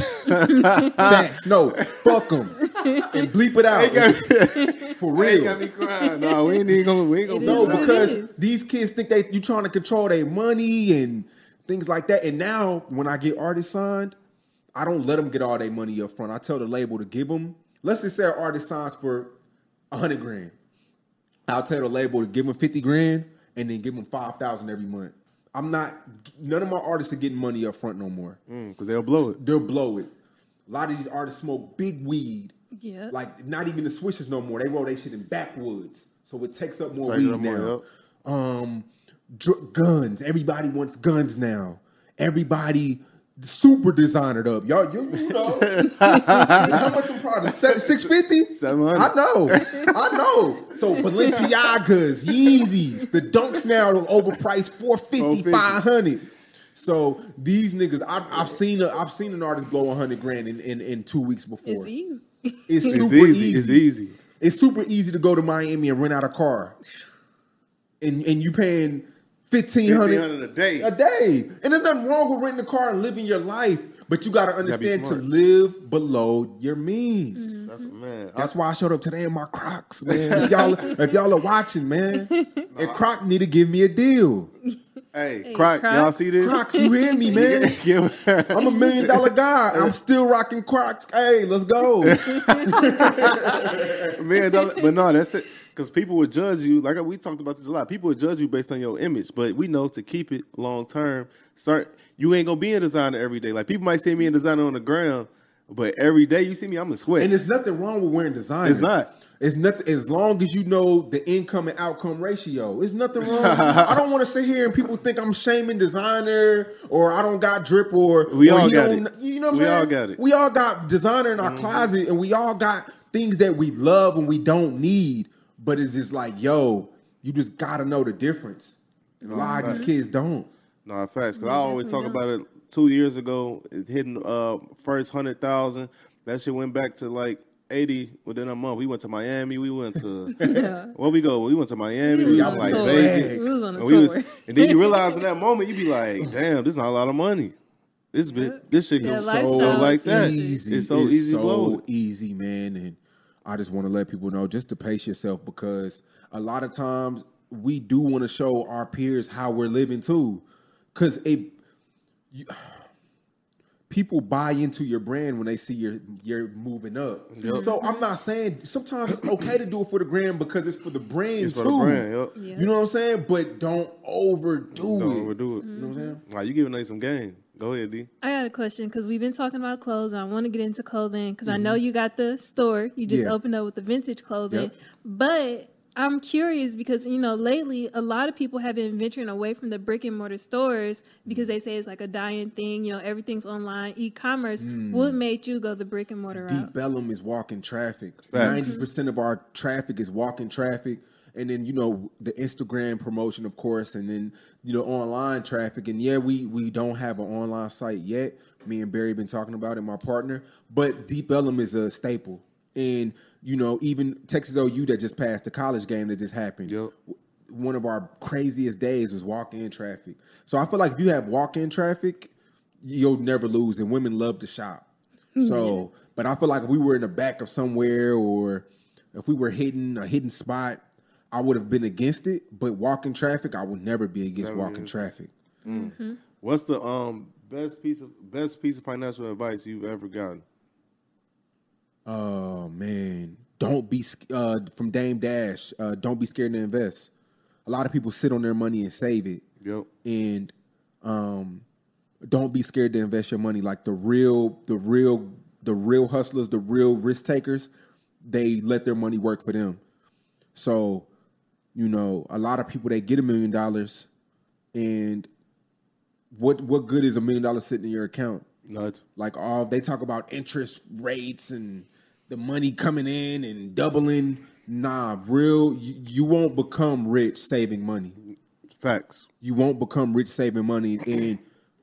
Facts. No, fuck them. And bleep it out. For real. They got me crying. No, we ain't gonna No, because these kids think you trying to control their money and things like that. And now when I get artists signed, I don't let them get all their money up front. I tell the label to give them, let's just say an artist signs for $100,000. I'll tell the label to give them $50,000 and then give them $5,000 every month. None of my artists are getting money up front no more. Because they'll blow it. They'll blow it. A lot of these artists smoke big weed. Yeah. Like not even the swishers no more. They roll their shit in backwoods. So it takes up more weed now. Guns. Everybody wants guns now. Everybody super designered up. Y'all, you know. How much some products? 650? 700. I know. So Balenciagas, Yeezys, the Dunks now are overpriced $450, $500. So these niggas, I've seen an artist blow $100,000 in 2 weeks before. It's easy. It's super easy. It's easy. It's super easy to go to Miami and rent out a car, and you paying $1,500 a day. And there's nothing wrong with renting a car and living your life, but you got to understand to live below your means. That's why I showed up today in my Crocs, man. If y'all are watching, man, and Croc need to give me a deal. Hey, Croc, y'all see this? Crocs, you hear me, man? I'm $1 million guy. I'm still rocking Crocs. Hey, let's go. But no, that's it. Because people would judge you, like we talked about this a lot. People would judge you based on your image, but we know to keep it long term. You ain't gonna be a designer every day. Like people might see me a designer on the ground, but every day you see me, I'm a sweat. And there's nothing wrong with wearing designer. It's not. It's nothing as long as you know the income and outcome ratio. There's nothing wrong. I don't want to sit here and people think I'm shaming designer or I don't got drip or we all got it. You know what I'm saying? We all got it. We all got designer in our closet and we all got things that we love and we don't need. But it's just like, yo, you just gotta know the difference. And a lot of these kids don't. No, facts. Because I always talk about it 2 years ago, it hitting first 100,000. That shit went back to like 80 within a month. We went to Miami. We went to where we go? We went to Miami. We was like Vegas. We was on a tour. And then you realize in that moment, you be like, damn, this is not a lot of money. This shit is so like that. Easy. It's so easy. So easy, man. And I just want to let people know just to pace yourself because a lot of times we do want to show our peers how we're living too. Because people buy into your brand when they see you're moving up. Yep. So I'm not saying sometimes it's okay to do it for the brand because it's for the brand too. For the brand, yep. You know what I'm saying? But don't overdo it. Don't overdo it. You know what I'm saying? Wow, you giving us some game. Go ahead, D. I got a question because we've been talking about clothes. I want to get into clothing because I know you got the store. You just opened up with the vintage clothing. But I'm curious because, lately a lot of people have been venturing away from the brick and mortar stores because they say it's like a dying thing. Everything's online, e-commerce. What made you go the brick and mortar route? Deep Ellum is walking traffic. 90% of our traffic is walking traffic. and then the Instagram promotion, of course, and then online traffic. And yeah, we don't have an online site yet. Me and Barry been talking about it, my partner. But Deep Ellum is a staple, and even Texas OU that just passed, the college game that just happened. Yep. One of our craziest days was walk-in traffic. So I feel like if you have walk-in traffic, you'll never lose, and women love to shop. So, but I feel like if we were in the back of somewhere, or if we were hitting a hidden spot, I would have been against it. But walking traffic, I would never be against walking traffic. Mm-hmm. What's the best piece of financial advice you've ever gotten? Oh man, don't be from Dame Dash. Don't be scared to invest. A lot of people sit on their money and save it. Yep. And don't be scared to invest your money. Like the real hustlers, the real risk takers, they let their money work for them. So, a lot of people, they get $1 million, and what good is $1 million sitting in your account? Nuts. Like they talk about interest rates and the money coming in and doubling. Nah, you won't become rich saving money. Facts. You won't become rich saving money. And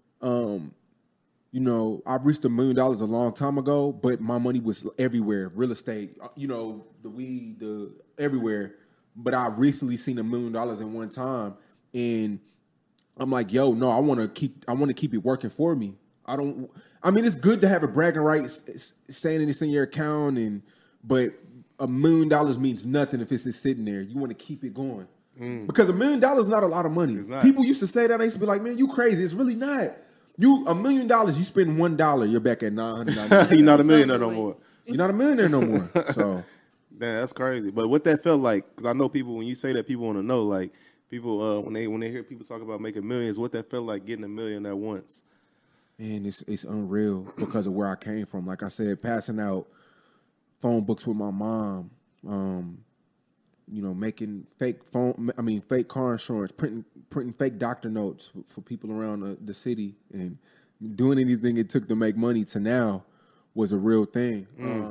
I've reached $1 million a long time ago, but my money was everywhere. Real estate, the weed, everywhere. But I recently seen $1 million in one time, and I'm like, yo, no, I want to keep it working for me. It's good to have a bragging right saying it's in your account, but $1 million means nothing if it's just sitting there. You want to keep it going. Because $1 million is not a lot of money. People used to say that. I used to be like, man, you crazy. It's really not. $1 million, you spend $1, you're back at $999. You're not a millionaire no more. You're not a millionaire no more. So, damn, that's crazy. But what that felt like, because I know people, when you say that, people want to know, like, people, when they hear people talk about making millions, what that felt like getting $1 million at once. Man, it's unreal because of where I came from. Like I said, passing out phone books with my mom, making fake car insurance, printing fake doctor notes for people around the city, and doing anything it took to make money to now was a real thing.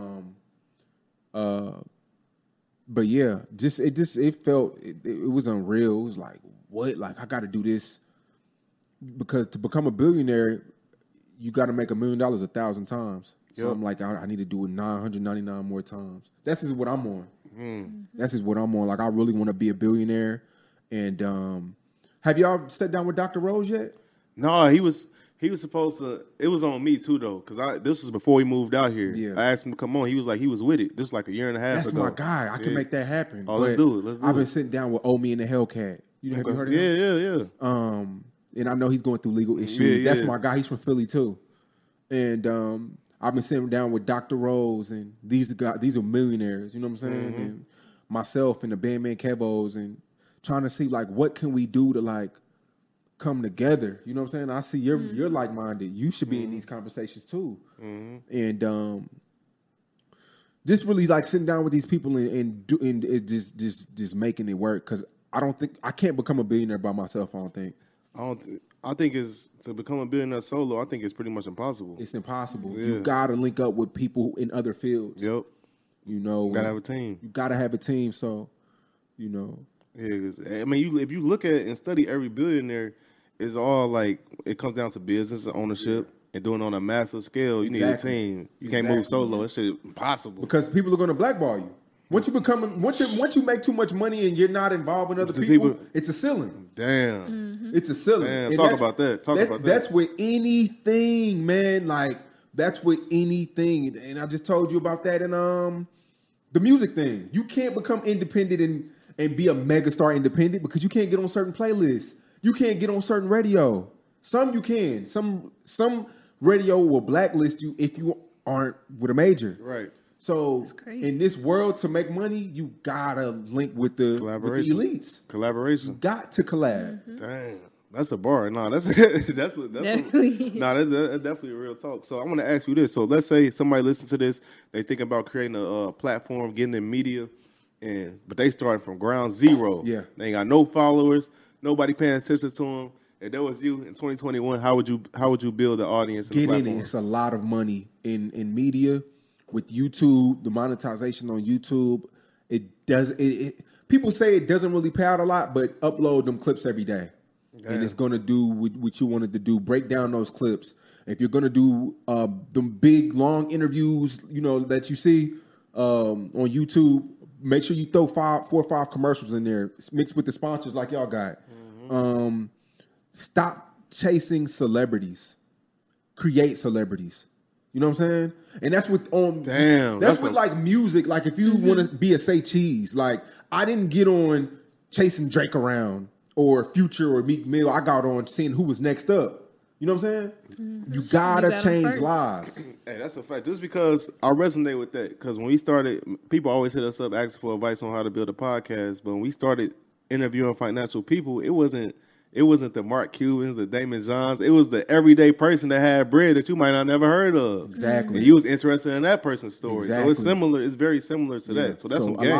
But yeah, it was unreal. It was like, what? Like, I got to do this, because to become a billionaire, you got to make $1 million 1,000 times. So yep. I'm like, I need to do it 999 more times. That's just what I'm on. That's just what I'm on. Like, I really want to be a billionaire. And have y'all sat down with Dr. Rose yet? No, he was supposed to. It was on me too, though, because this was before we moved out here. Yeah. I asked him to come on. He was like, he was with it. This was like a year and a half ago. That's my guy. I can make that happen. Oh, let's do it. I've been sitting down with Omi and the Hellcat. Have you heard of him? Yeah. And I know he's going through legal issues. That's my guy. He's from Philly too. And I've been sitting down with Dr. Rose, and these are millionaires. You know what I'm saying? Mm-hmm. And myself and the Bandman Kevos, and trying to see like what can we do to like come together. You know what I'm saying? I see you're like-minded. You should be in these conversations too. And just really like sitting down with these people and just making it work, because I can't become a billionaire by myself. I think it's to become a billionaire solo. I think it's pretty much impossible. It's impossible. Yeah. You gotta link up with people in other fields. Yep. You gotta have a team. You gotta have a team. So, Yeah, I mean, if you look at it and study every billionaire, it's all like it comes down to business and ownership and doing it on a massive scale. You need a team. You can't move solo. It's impossible, because people are going to blackball you. Once you make too much money and you're not involved with other people, it's a ceiling. Damn. It's a ceiling. Damn. Talk about that. That's with anything, man. Like, that's with anything. And I just told you about that in the music thing. You can't become independent and be a megastar independent because you can't get on certain playlists. You can't get on certain radio. Some you can. Some radio will blacklist you if you aren't with a major. Right. So in this world, to make money, you gotta link with the elites. Collaboration. You got to collab. Mm-hmm. Damn, that's a bar. No, that's definitely. That's definitely a real talk. So I want to ask you this. So let's say somebody listens to this, they think about creating a platform, getting in media, but they starting from ground zero. Yeah, they ain't got no followers, nobody paying attention to them. If that was you in 2021, how would you build the audience? Get in it. It's a lot of money in media. With YouTube, the monetization on YouTube, people say it doesn't really pay out a lot, but upload them clips every day. Yeah. And it's going to do what you wanted to do. Break down those clips. If you're going to do them big, long interviews, that you see on YouTube, make sure you throw 4 or 5 commercials in there mixed with the sponsors like y'all got. Mm-hmm. Stop chasing celebrities. Create celebrities. You know what I'm saying? And that's with like music. Like if you want to be a Say Cheese, like I didn't get on chasing Drake around or Future or Meek Mill. I got on seeing who was next up. You know what I'm saying? Mm-hmm. You gotta change lives. Hey, that's a fact. Just because I resonate with that, because when we started, people always hit us up asking for advice on how to build a podcast. But when we started interviewing financial people, it wasn't the Mark Cubans, the Damon Johns. It was the everyday person that had bread that you might not never heard of. Exactly. And you was interested in that person's story. Exactly. So it's similar. It's very similar to that. So that's some game. A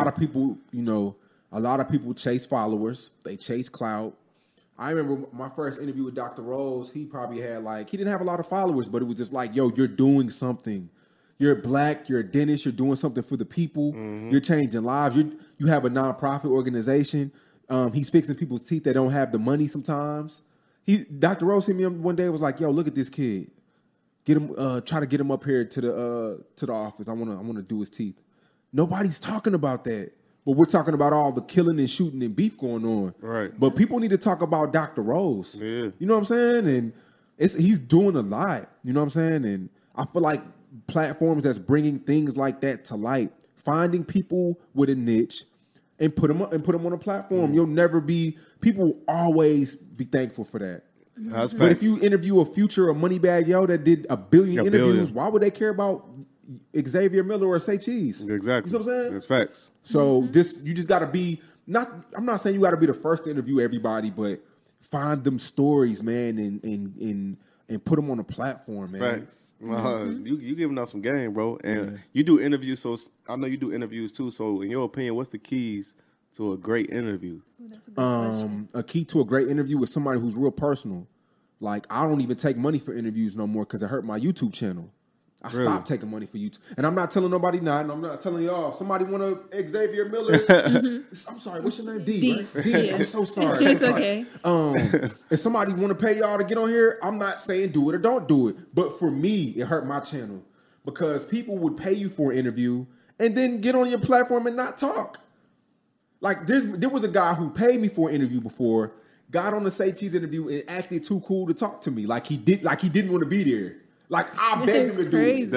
lot of people chase followers. They chase clout. I remember my first interview with Dr. Rose. He probably had he didn't have a lot of followers, but it was just like, yo, you're doing something. You're black. You're a dentist. You're doing something for the people. Mm-hmm. You're changing lives. You have a nonprofit organization. He's fixing people's teeth that don't have the money sometimes. Dr. Rose hit me up one day and was like, yo, look at this kid. Get him, try to get him up here to the office. I wanna do his teeth. Nobody's talking about that. But we're talking about all the killing and shooting and beef going on. Right. But people need to talk about Dr. Rose. Yeah. You know what I'm saying? And he's doing a lot. You know what I'm saying? And I feel like platforms that's bringing things like that to light, finding people with a niche, and put them on a platform. You'll never be. People will always be thankful for that. That's but if you interview a Future or Moneybagg Yo that did a billion interviews, why would they care about Xavier Miller or Say Cheese? Exactly. You know what I'm saying? That's facts. So you just got to be I'm not saying you got to be the first to interview everybody, but find them stories, man, and put them on a platform, man. Facts. You giving out some game, bro. And you do interviews, so I know you do interviews too. So in your opinion, what's the keys to a great interview? That's a good question. A key to a great interview is somebody who's real personal. Like I don't even take money for interviews no more because it hurt my YouTube channel. I stopped taking money for YouTube. And I'm not telling nobody not, and I'm not telling y'all. If somebody want to Xavier Miller, I'm sorry, what's your name? D, right? D. I'm so sorry. It's okay. If somebody want to pay y'all to get on here, I'm not saying do it or don't do it. But for me, it hurt my channel because people would pay you for an interview and then get on your platform and not talk. Like there was a guy who paid me for an interview before, got on the Say Cheese interview and acted too cool to talk to me. Like he didn't want to be there. Like I begged him to do it.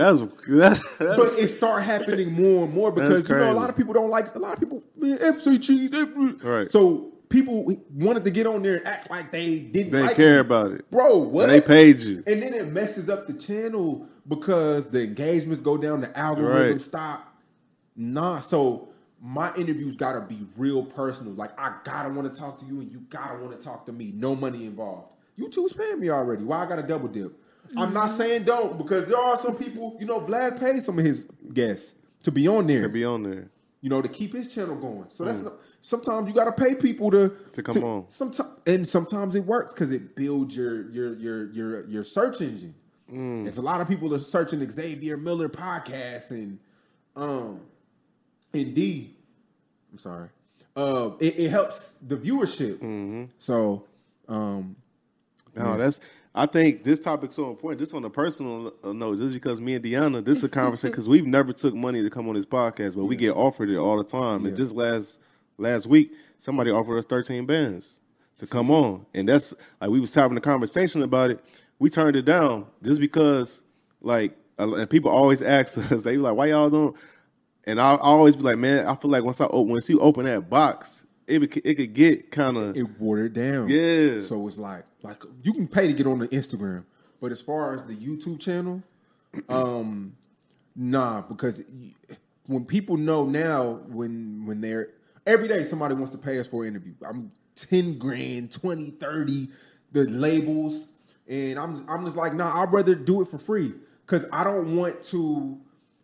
But it started happening more and more because a lot of people don't like. A lot of people FC Cheese. Right. So people wanted to get on there and act like they didn't care about it, bro. What? And they paid you, and then it messes up the channel because the engagements go down, the algorithm stop. So my interviews gotta be real personal. Like I gotta want to talk to you, and you gotta want to talk to me. No money involved. YouTube's paying me already. Why I gotta double dip? I'm not saying don't, because there are some people, Vlad paid some of his guests to be on there. To keep his channel going. So that's sometimes you got to pay people to come on. Sometimes it works because it builds your search engine. If a lot of people are searching Xavier Miller podcast and Indeed, I'm sorry, it helps the viewership. Mm-hmm. So, I think this topic's so important. Just on a personal note, just because me and Deanna, this is a conversation because we've never took money to come on this podcast, but we get offered it all the time. And just last week, somebody offered us 13 bands to come on, and that's like we was having a conversation about it. We turned it down just because, and people always ask us, they be like, "Why y'all don't?" And I always be like, "Man, I feel like once you open that box, it could get kind of watered down." Yeah. So it's like you can pay to get on the Instagram, but as far as the YouTube channel, nah, because when people know now, when they're every day somebody wants to pay us for an interview. I'm 10 grand, 20, 30, the labels, and I'm just like, nah, I'd rather do it for free because I don't want to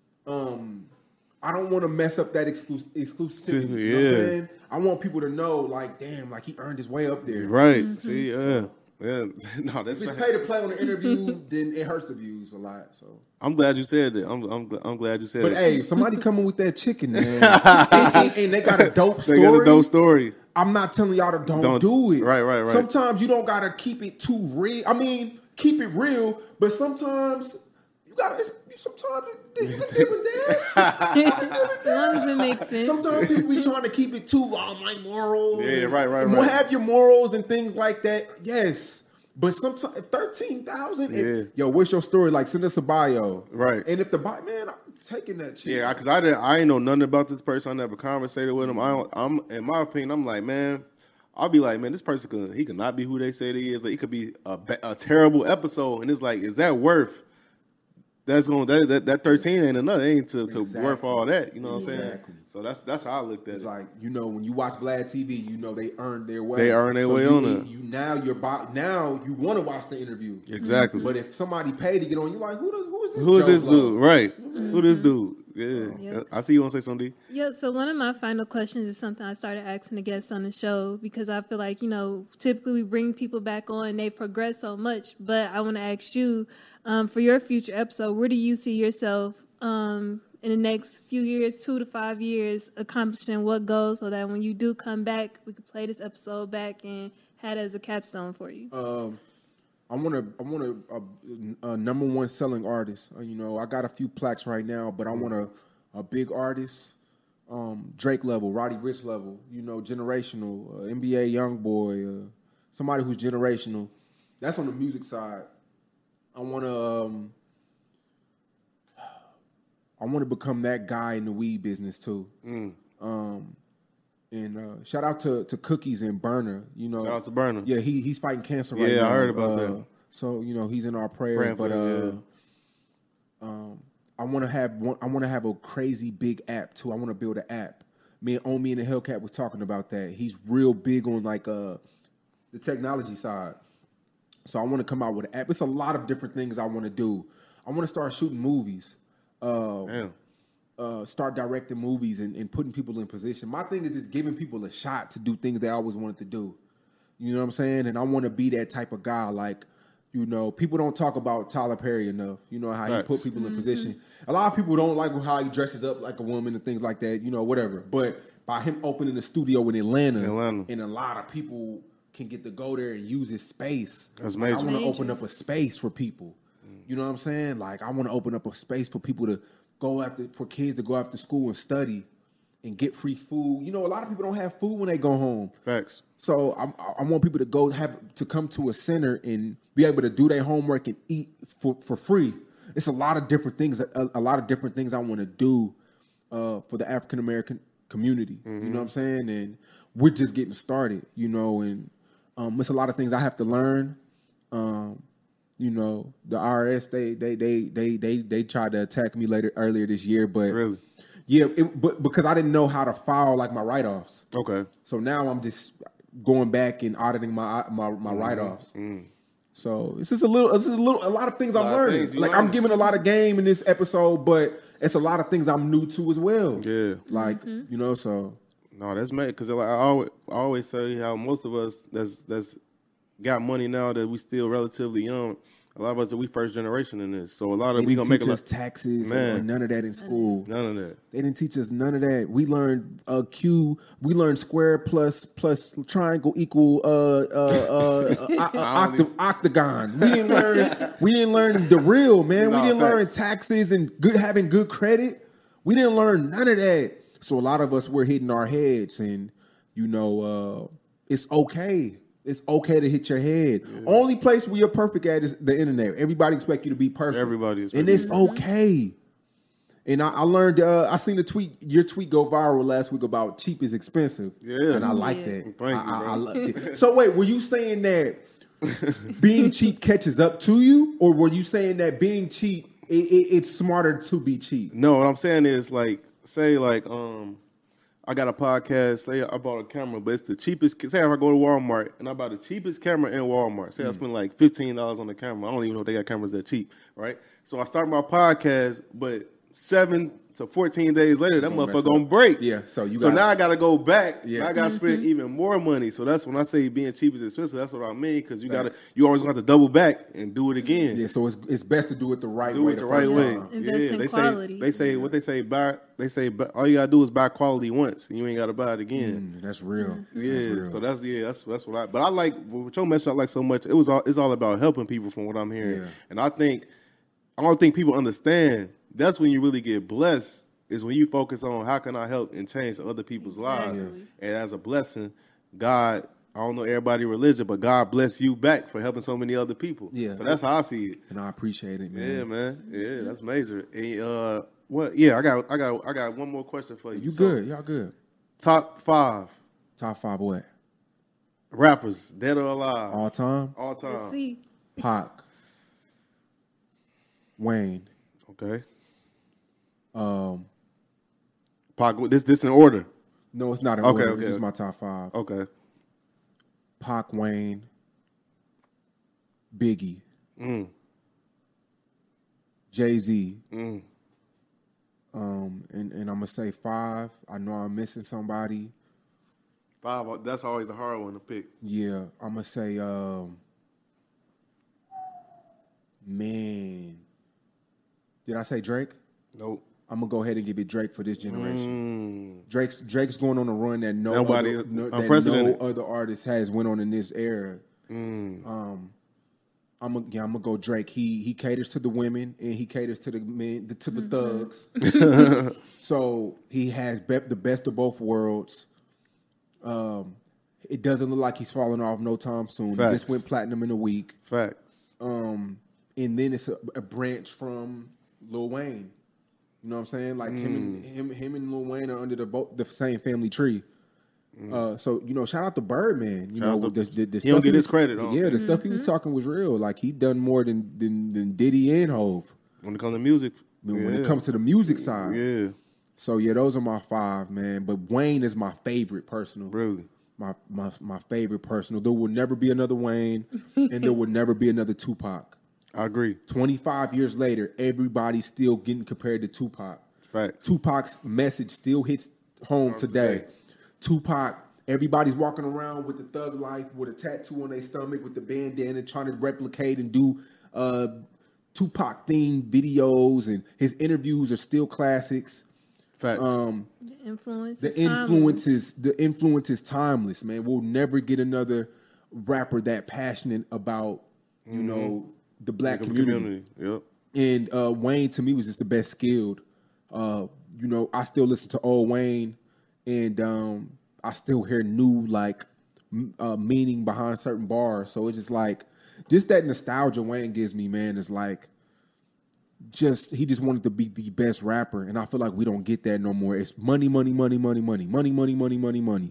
mess up that exclusivity. You know what I'm saying? I want people to know, like, damn, like he earned his way up there. Right. Mm-hmm. See, Yeah, no, that's If it's right. pay to play on the interview, then it hurts the views a lot. So, I'm glad you said that. I'm glad you said but it. hey, somebody coming with that chicken, man, and they got a dope story. They got a dope story. I'm not telling y'all to don't do it. Right. Sometimes you don't gotta keep it too real. I mean, keep it real, but sometimes you gotta. Sometimes you can live in that. As long as it makes sense. Sometimes people be trying to keep it too. Oh, my morals. Yeah, right. We'll have your morals and things like that. Yes. But sometimes 13,000. Yeah. Yo, what's your story? Like, send us a bio. Right. And if the bio, man, I'm taking that shit. Yeah, because I ain't know nothing about this person. I never conversated with him. I'm in my opinion, I'm like, man, I'll be like, man, this person he could not be who they say he is. Like, it could be a terrible episode, and it's like, is that worth? That 13 ain't enough. It ain't to worth all that. You know what I'm saying? Exactly. So that's how I looked at It's it. like, you know, when you watch Vlad TV, you know they earned their way. They earned their way on it. Now you want to watch the interview. Exactly. But if somebody paid to get on, you're like, who is this? Who is Joe this Blow? dude? Right. Who this dude? Yeah. Yep. I see you want to say something, D? Yep. So one of my final questions is something I started asking the guests on the show because I feel like, typically we bring people back on, they've progressed so much, but I want to ask you, for your future episode, where do you see yourself in the next few years, 2 to 5 years, accomplishing what goals so that when you do come back, we could play this episode back and have it as a capstone for you? I want a number one selling artist. I got a few plaques right now, but I want a big artist, Drake level, Roddy Ricch level. Generational, NBA YoungBoy, somebody who's generational. That's on the music side. I want to become that guy in the weed business too. And shout out to Cookies and Burner. Shout out to Burner. Yeah, he's fighting cancer right now. Yeah, I heard about that. So he's in our prayers. But I want to have a crazy big app too. I want to build an app. Me and Omi and the Hellcat was talking about that. He's real big on like the technology side. So I want to come out with an app. It's a lot of different things I want to do. I want to start shooting movies. Start directing movies and putting people in position. My thing is just giving people a shot to do things they always wanted to do. You know what I'm saying? And I want to be that type of guy. Like, people don't talk about Tyler Perry enough. You know, how he put people in position. A lot of people don't like how he dresses up like a woman and things like that, whatever. But by him opening a studio in Atlanta. And a lot of people can get to go there and use his space. That's major. I want to open up a space for people. You know what I'm saying? Like, I want to open up a space for people to for kids to go after school and study and get free food. A lot of people don't have food when they go home. Facts. So I want people to come to a center and be able to do their homework and eat for free. It's a lot of different things. A lot of different things I want to do for the African American community. You know what I'm saying? And we're just getting started. And it's a lot of things I have to learn. The IRS they tried to attack me earlier this year, but really, but because I didn't know how to file like my write-offs. Okay. So now I'm just going back and auditing my write-offs. So it's just a lot of things I'm learning. Like, I'm giving a lot of game in this episode, but it's a lot of things I'm new to as well. Yeah. Like so. No, that's mad because like I always say how most of us that's got money now that we still relatively young. A lot of us we first generation in this, so a lot of we gonna make a lot taxes and none of that in school. None of that. They didn't teach us none of that. We learned Q. We learned square plus triangle equal octagon. We didn't learn the real, man. We didn't learn taxes and having good credit. We didn't learn none of that. So a lot of us were hitting our heads, and it's okay. It's okay to hit your head. Yeah. Only place where you're perfect at is the internet. Everybody expect you to be perfect. Everybody is perfect. And it's okay. And I learned, I seen your tweet go viral last week about cheap is expensive. Yeah. And I like that. Thank you, I loved it. So wait, were you saying that being cheap catches up to you? Or were you saying that being cheap, it's smarter to be cheap? No, what I'm saying is say I got a podcast. Say I bought a camera, but it's the cheapest. Say if I go to Walmart and I buy the cheapest camera in Walmart. Say I spend like $15 on the camera. I don't even know if they got cameras that cheap, right? So I start my podcast, but 7 to 14 days later, that Gonna mess motherfucker gonna up. break. Yeah, so now I gotta go back. Yeah. I gotta spend even more money. So that's when I say being cheap is expensive. That's what I mean, because you Facts. always gonna have to double back and do it again. Yeah, so it's best to do it the right Do way. it the right first way. time. Invest in they quality. what they say all you gotta do is buy quality once, and you ain't gotta buy it again. That's real. Yeah, That's real. so that's what I. But I like with your message. I like so much. It's all about helping people, from what I'm hearing. Yeah. And I don't think people understand. That's when you really get blessed. Is when you focus on how can I help and change other people's lives. Exactly. And as a blessing, God. I don't know everybody religion, but God bless you back for helping so many other people. Yeah. So that's how I see it. And I appreciate it, man. Yeah, man. Yeah, that's major. And, what? Yeah, I got one more question for you. You So, good? Y'all good? Top 5 Top 5 what? rappers, dead or alive, All time? all time. Let's see. Pac. Wayne. Okay. Um, Pac, this in order. no, it's not in Okay, order. okay. It's just my top 5. Okay. Pac, Wayne, Biggie, Jay-Z. Mm. And I'm gonna say 5. I know I'm missing somebody. 5. That's always a hard one to pick. Yeah, I'm gonna say man. Did I say Drake? Nope. I'm gonna go ahead and give it Drake for this generation. Mm. Drake's going on a run that no Unprecedented. other artist has went on in this era. Mm. I'm gonna go Drake. He caters to the women and he caters to the men, to the thugs. So he has the best of both worlds. It doesn't look like he's falling off no time soon. Facts. He just went platinum in a week. Fact. And then it's a branch from Lil Wayne. You know what I'm saying? Like him and Lil Wayne are under the same family tree. So shout out to Birdman. You Shout know, out to- the he stuff don't get his was- credit, huh? Yeah, the stuff he was talking was real. Like he done more than Diddy and Hove When it comes to music. when it comes to the music side. Yeah. So yeah, those are my 5, man. But Wayne is my favorite personal. Really. My favorite personal. There will never be another Wayne, and there will never be another Tupac. I agree. 25 years later, everybody's still getting compared to Tupac. Fact. Tupac's message still hits home today. Tupac, everybody's walking around with the thug life, with a tattoo on their stomach, with the bandana, trying to replicate and do Tupac themed videos, and his interviews are still classics. Facts. The influence. The is timeless. influence is timeless, man. We'll never get another rapper that passionate about the black community. Yep. And Wayne to me was just the best skilled. I still listen to old Wayne, and I still hear new meaning behind certain bars. So it's just that nostalgia Wayne gives me, man, is like he just wanted to be the best rapper, and I feel like we don't get that no more. It's money, money, money, money, money, money, money, money, money, money.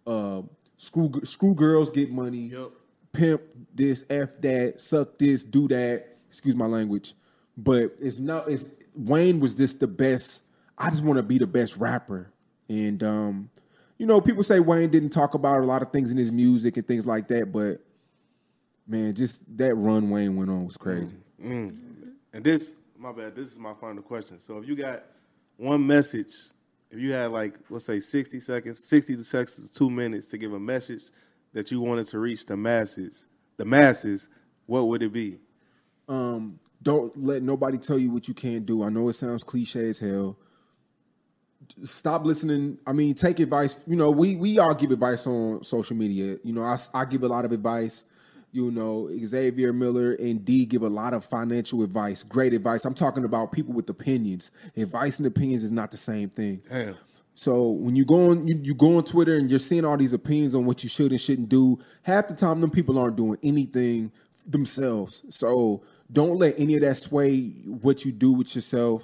Screw girls get money. Yep. Pimp this, F that, suck this, do that. Excuse my language. But Wayne was just the best. I just want to be the best rapper. And, people say Wayne didn't talk about a lot of things in his music and things like that. But, man, just that run Wayne went on was crazy. And this is my final question. So if you got one message, if you had let's say 60 seconds to 2 minutes to give a message that you wanted to reach the masses, what would it be? Don't let nobody tell you what you can't do. I know it sounds cliche as hell. Stop listening. I mean, take advice. We all give advice on social media. I give a lot of advice. Xavier Miller and D give a lot of financial advice, great advice. I'm talking about people with opinions. Advice and opinions is not the same thing. Damn. So when you go on Twitter and you're seeing all these opinions on what you should and shouldn't do, half the time them people aren't doing anything themselves. So don't let any of that sway what you do with yourself.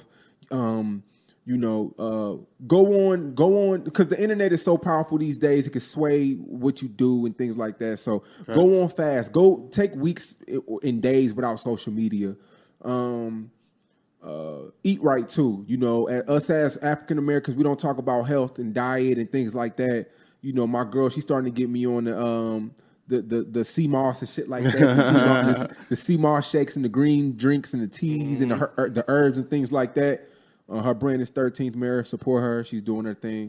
Go on, because the internet is so powerful these days. It can sway what you do and things like that. So Go on fast. Go take weeks and days without social media. Eat right too. Us as African Americans, we don't talk about health and diet and things like that. My girl, she's starting to get me on the sea moss and shit like that. The sea moss shakes and the green drinks and the teas and the herbs and things like that. Her brand is 13th Mayor. Support her. She's doing her thing.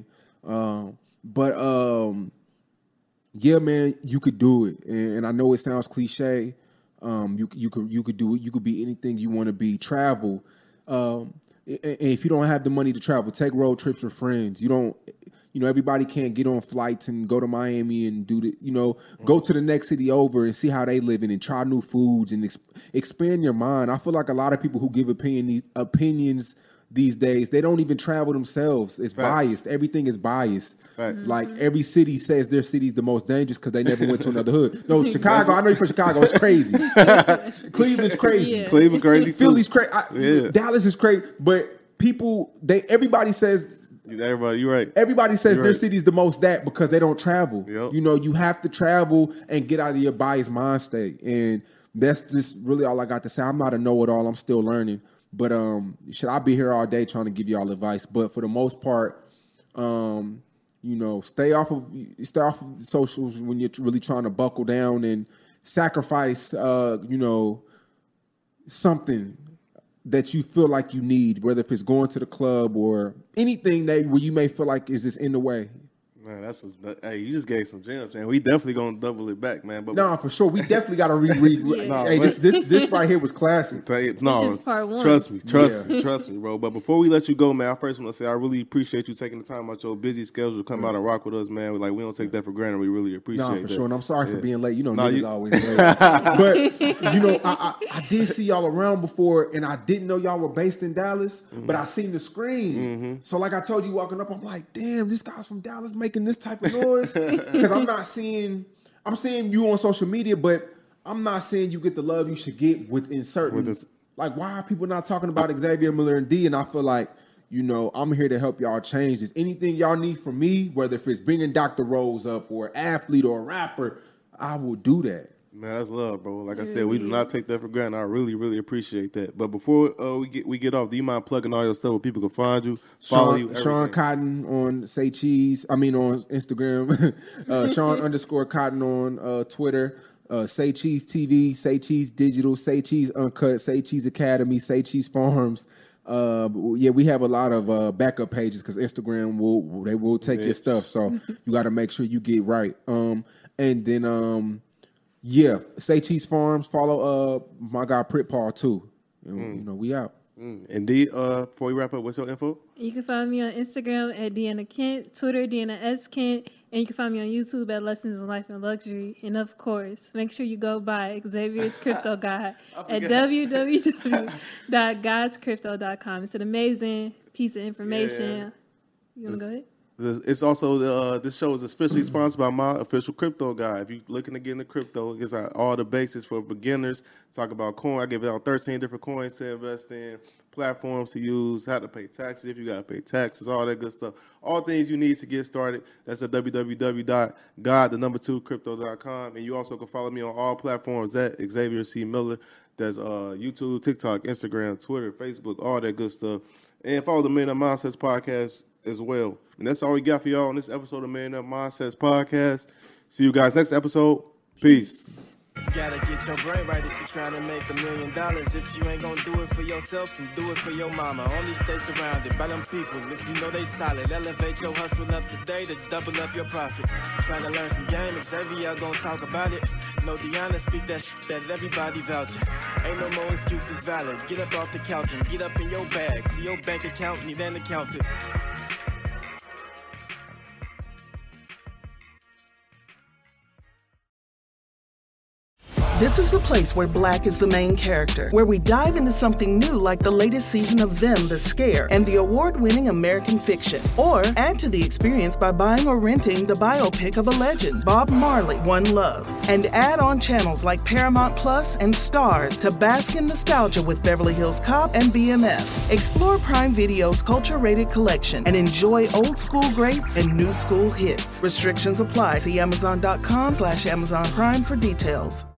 Yeah, man, you could do it. And I know it sounds cliche. You could do it. You could be anything you want to be. Travel. And if you don't have the money to travel, take road trips with friends. Everybody can't get on flights and go to Miami and go to the next city over and see how they living and try new foods and expand your mind. I feel like a lot of people who give opinions these days, they don't even travel themselves. It's biased. Everything is biased. Like every city says their city's the most dangerous because they never went to another hood. No, Chicago, I know you're from Chicago. It's crazy. Cleveland's crazy. Yeah. Cleveland crazy too. Philly's crazy. Dallas is crazy. But everybody says... Everybody, you're right. Everybody says their city's the most that because they don't travel. Yep. You have to travel and get out of your biased mind state. And that's just really all I got to say. I'm not a know-it-all. I'm still learning. But should I be here all day trying to give y'all advice? But for the most part, stay off of socials when you're really trying to buckle down and sacrifice, something that you feel like you need, whether if it's going to the club or anything where you may feel like is this in the way. Man, hey, you just gave some gems, man. We definitely gonna double it back, man. But for sure, we definitely got to reread. This right here was classic. No, this is part one. Trust me, bro. But before we let you go, man, I first want to say I really appreciate you taking the time out your busy schedule to come out and rock with us, man. We don't take that for granted. We really appreciate it. For sure. And I'm sorry for being late. Niggas always late. But I did see y'all around before, and I didn't know y'all were based in Dallas, but I seen the screen. So like I told you walking up, I'm like, damn, this guy's from Dallas making this type of noise, because I'm seeing you on social media, but I'm not saying you get the love you should get within certain. Like, why are people not talking about Xavier Miller and D? And I feel like, I'm here to help y'all change this. Anything y'all need from me, whether if it's bringing Dr. Rose up or athlete or a rapper, I will do that. Man, that's love, bro. Like I said, we do not take that for granted. I really, really appreciate that. But before we get off, do you mind plugging all your stuff where people can find you, follow you? Sean Cotton on Say Cheese. I mean on Instagram. Sean _Cotton on Twitter. Say Cheese TV, Say Cheese Digital, Say Cheese Uncut, Say Cheese Academy, Say Cheese Farms. We have a lot of backup pages because Instagram will take your stuff. So you got to make sure you get right. And then. Say Cheese Farms. Follow my guy Prit Paul too. And, we out. Indeed. Before we wrap up, what's your info? You can find me on Instagram at Deanna Kent, Twitter Deanna S Kent, and you can find me on YouTube at Lessons in Life and Luxury. And of course, make sure you go buy Xavier's Crypto Guide at www.godscrypto.com. It's an amazing piece of information. Yeah. You want to go ahead? It's also this show is officially sponsored by my official crypto guy. If you're looking to get into crypto, it gives out all the basics for beginners. Talk about coin. I give out 13 different coins to invest in, platforms to use, how to pay taxes if you got to pay taxes, all that good stuff. All things you need to get started. That's at www.god2crypto.com. And you also can follow me on all platforms at Xavier C. Miller. There's YouTube, TikTok, Instagram, Twitter, Facebook, all that good stuff. And follow the Men Up Mindsets podcast as well. And that's all we got for y'all on this episode of Men Up Mindsets podcast. See you guys next episode. Peace. Gotta get your brain right if you're trying to make $1 million. If you ain't gonna do it for yourself, then do it for your mama. Only stay surrounded by them people if you know they solid. Elevate your hustle up today to double up your profit. Trying to learn some game, Xavier gonna talk about it. No Deanna, speak that that everybody vouching. Ain't no more excuses valid. Get up off the couch and get up in your bag. To your bank account, need an accountant. This is the place where Black is the main character, where we dive into something new like the latest season of Them, The Scare, and the award-winning American Fiction. Or add to the experience by buying or renting the biopic of a legend, Bob Marley, One Love. And add on channels like Paramount Plus and Stars to bask in nostalgia with Beverly Hills Cop and BMF. Explore Prime Video's culture-rated collection and enjoy old school greats and new school hits. Restrictions apply. See Amazon.com/Amazon Prime for details.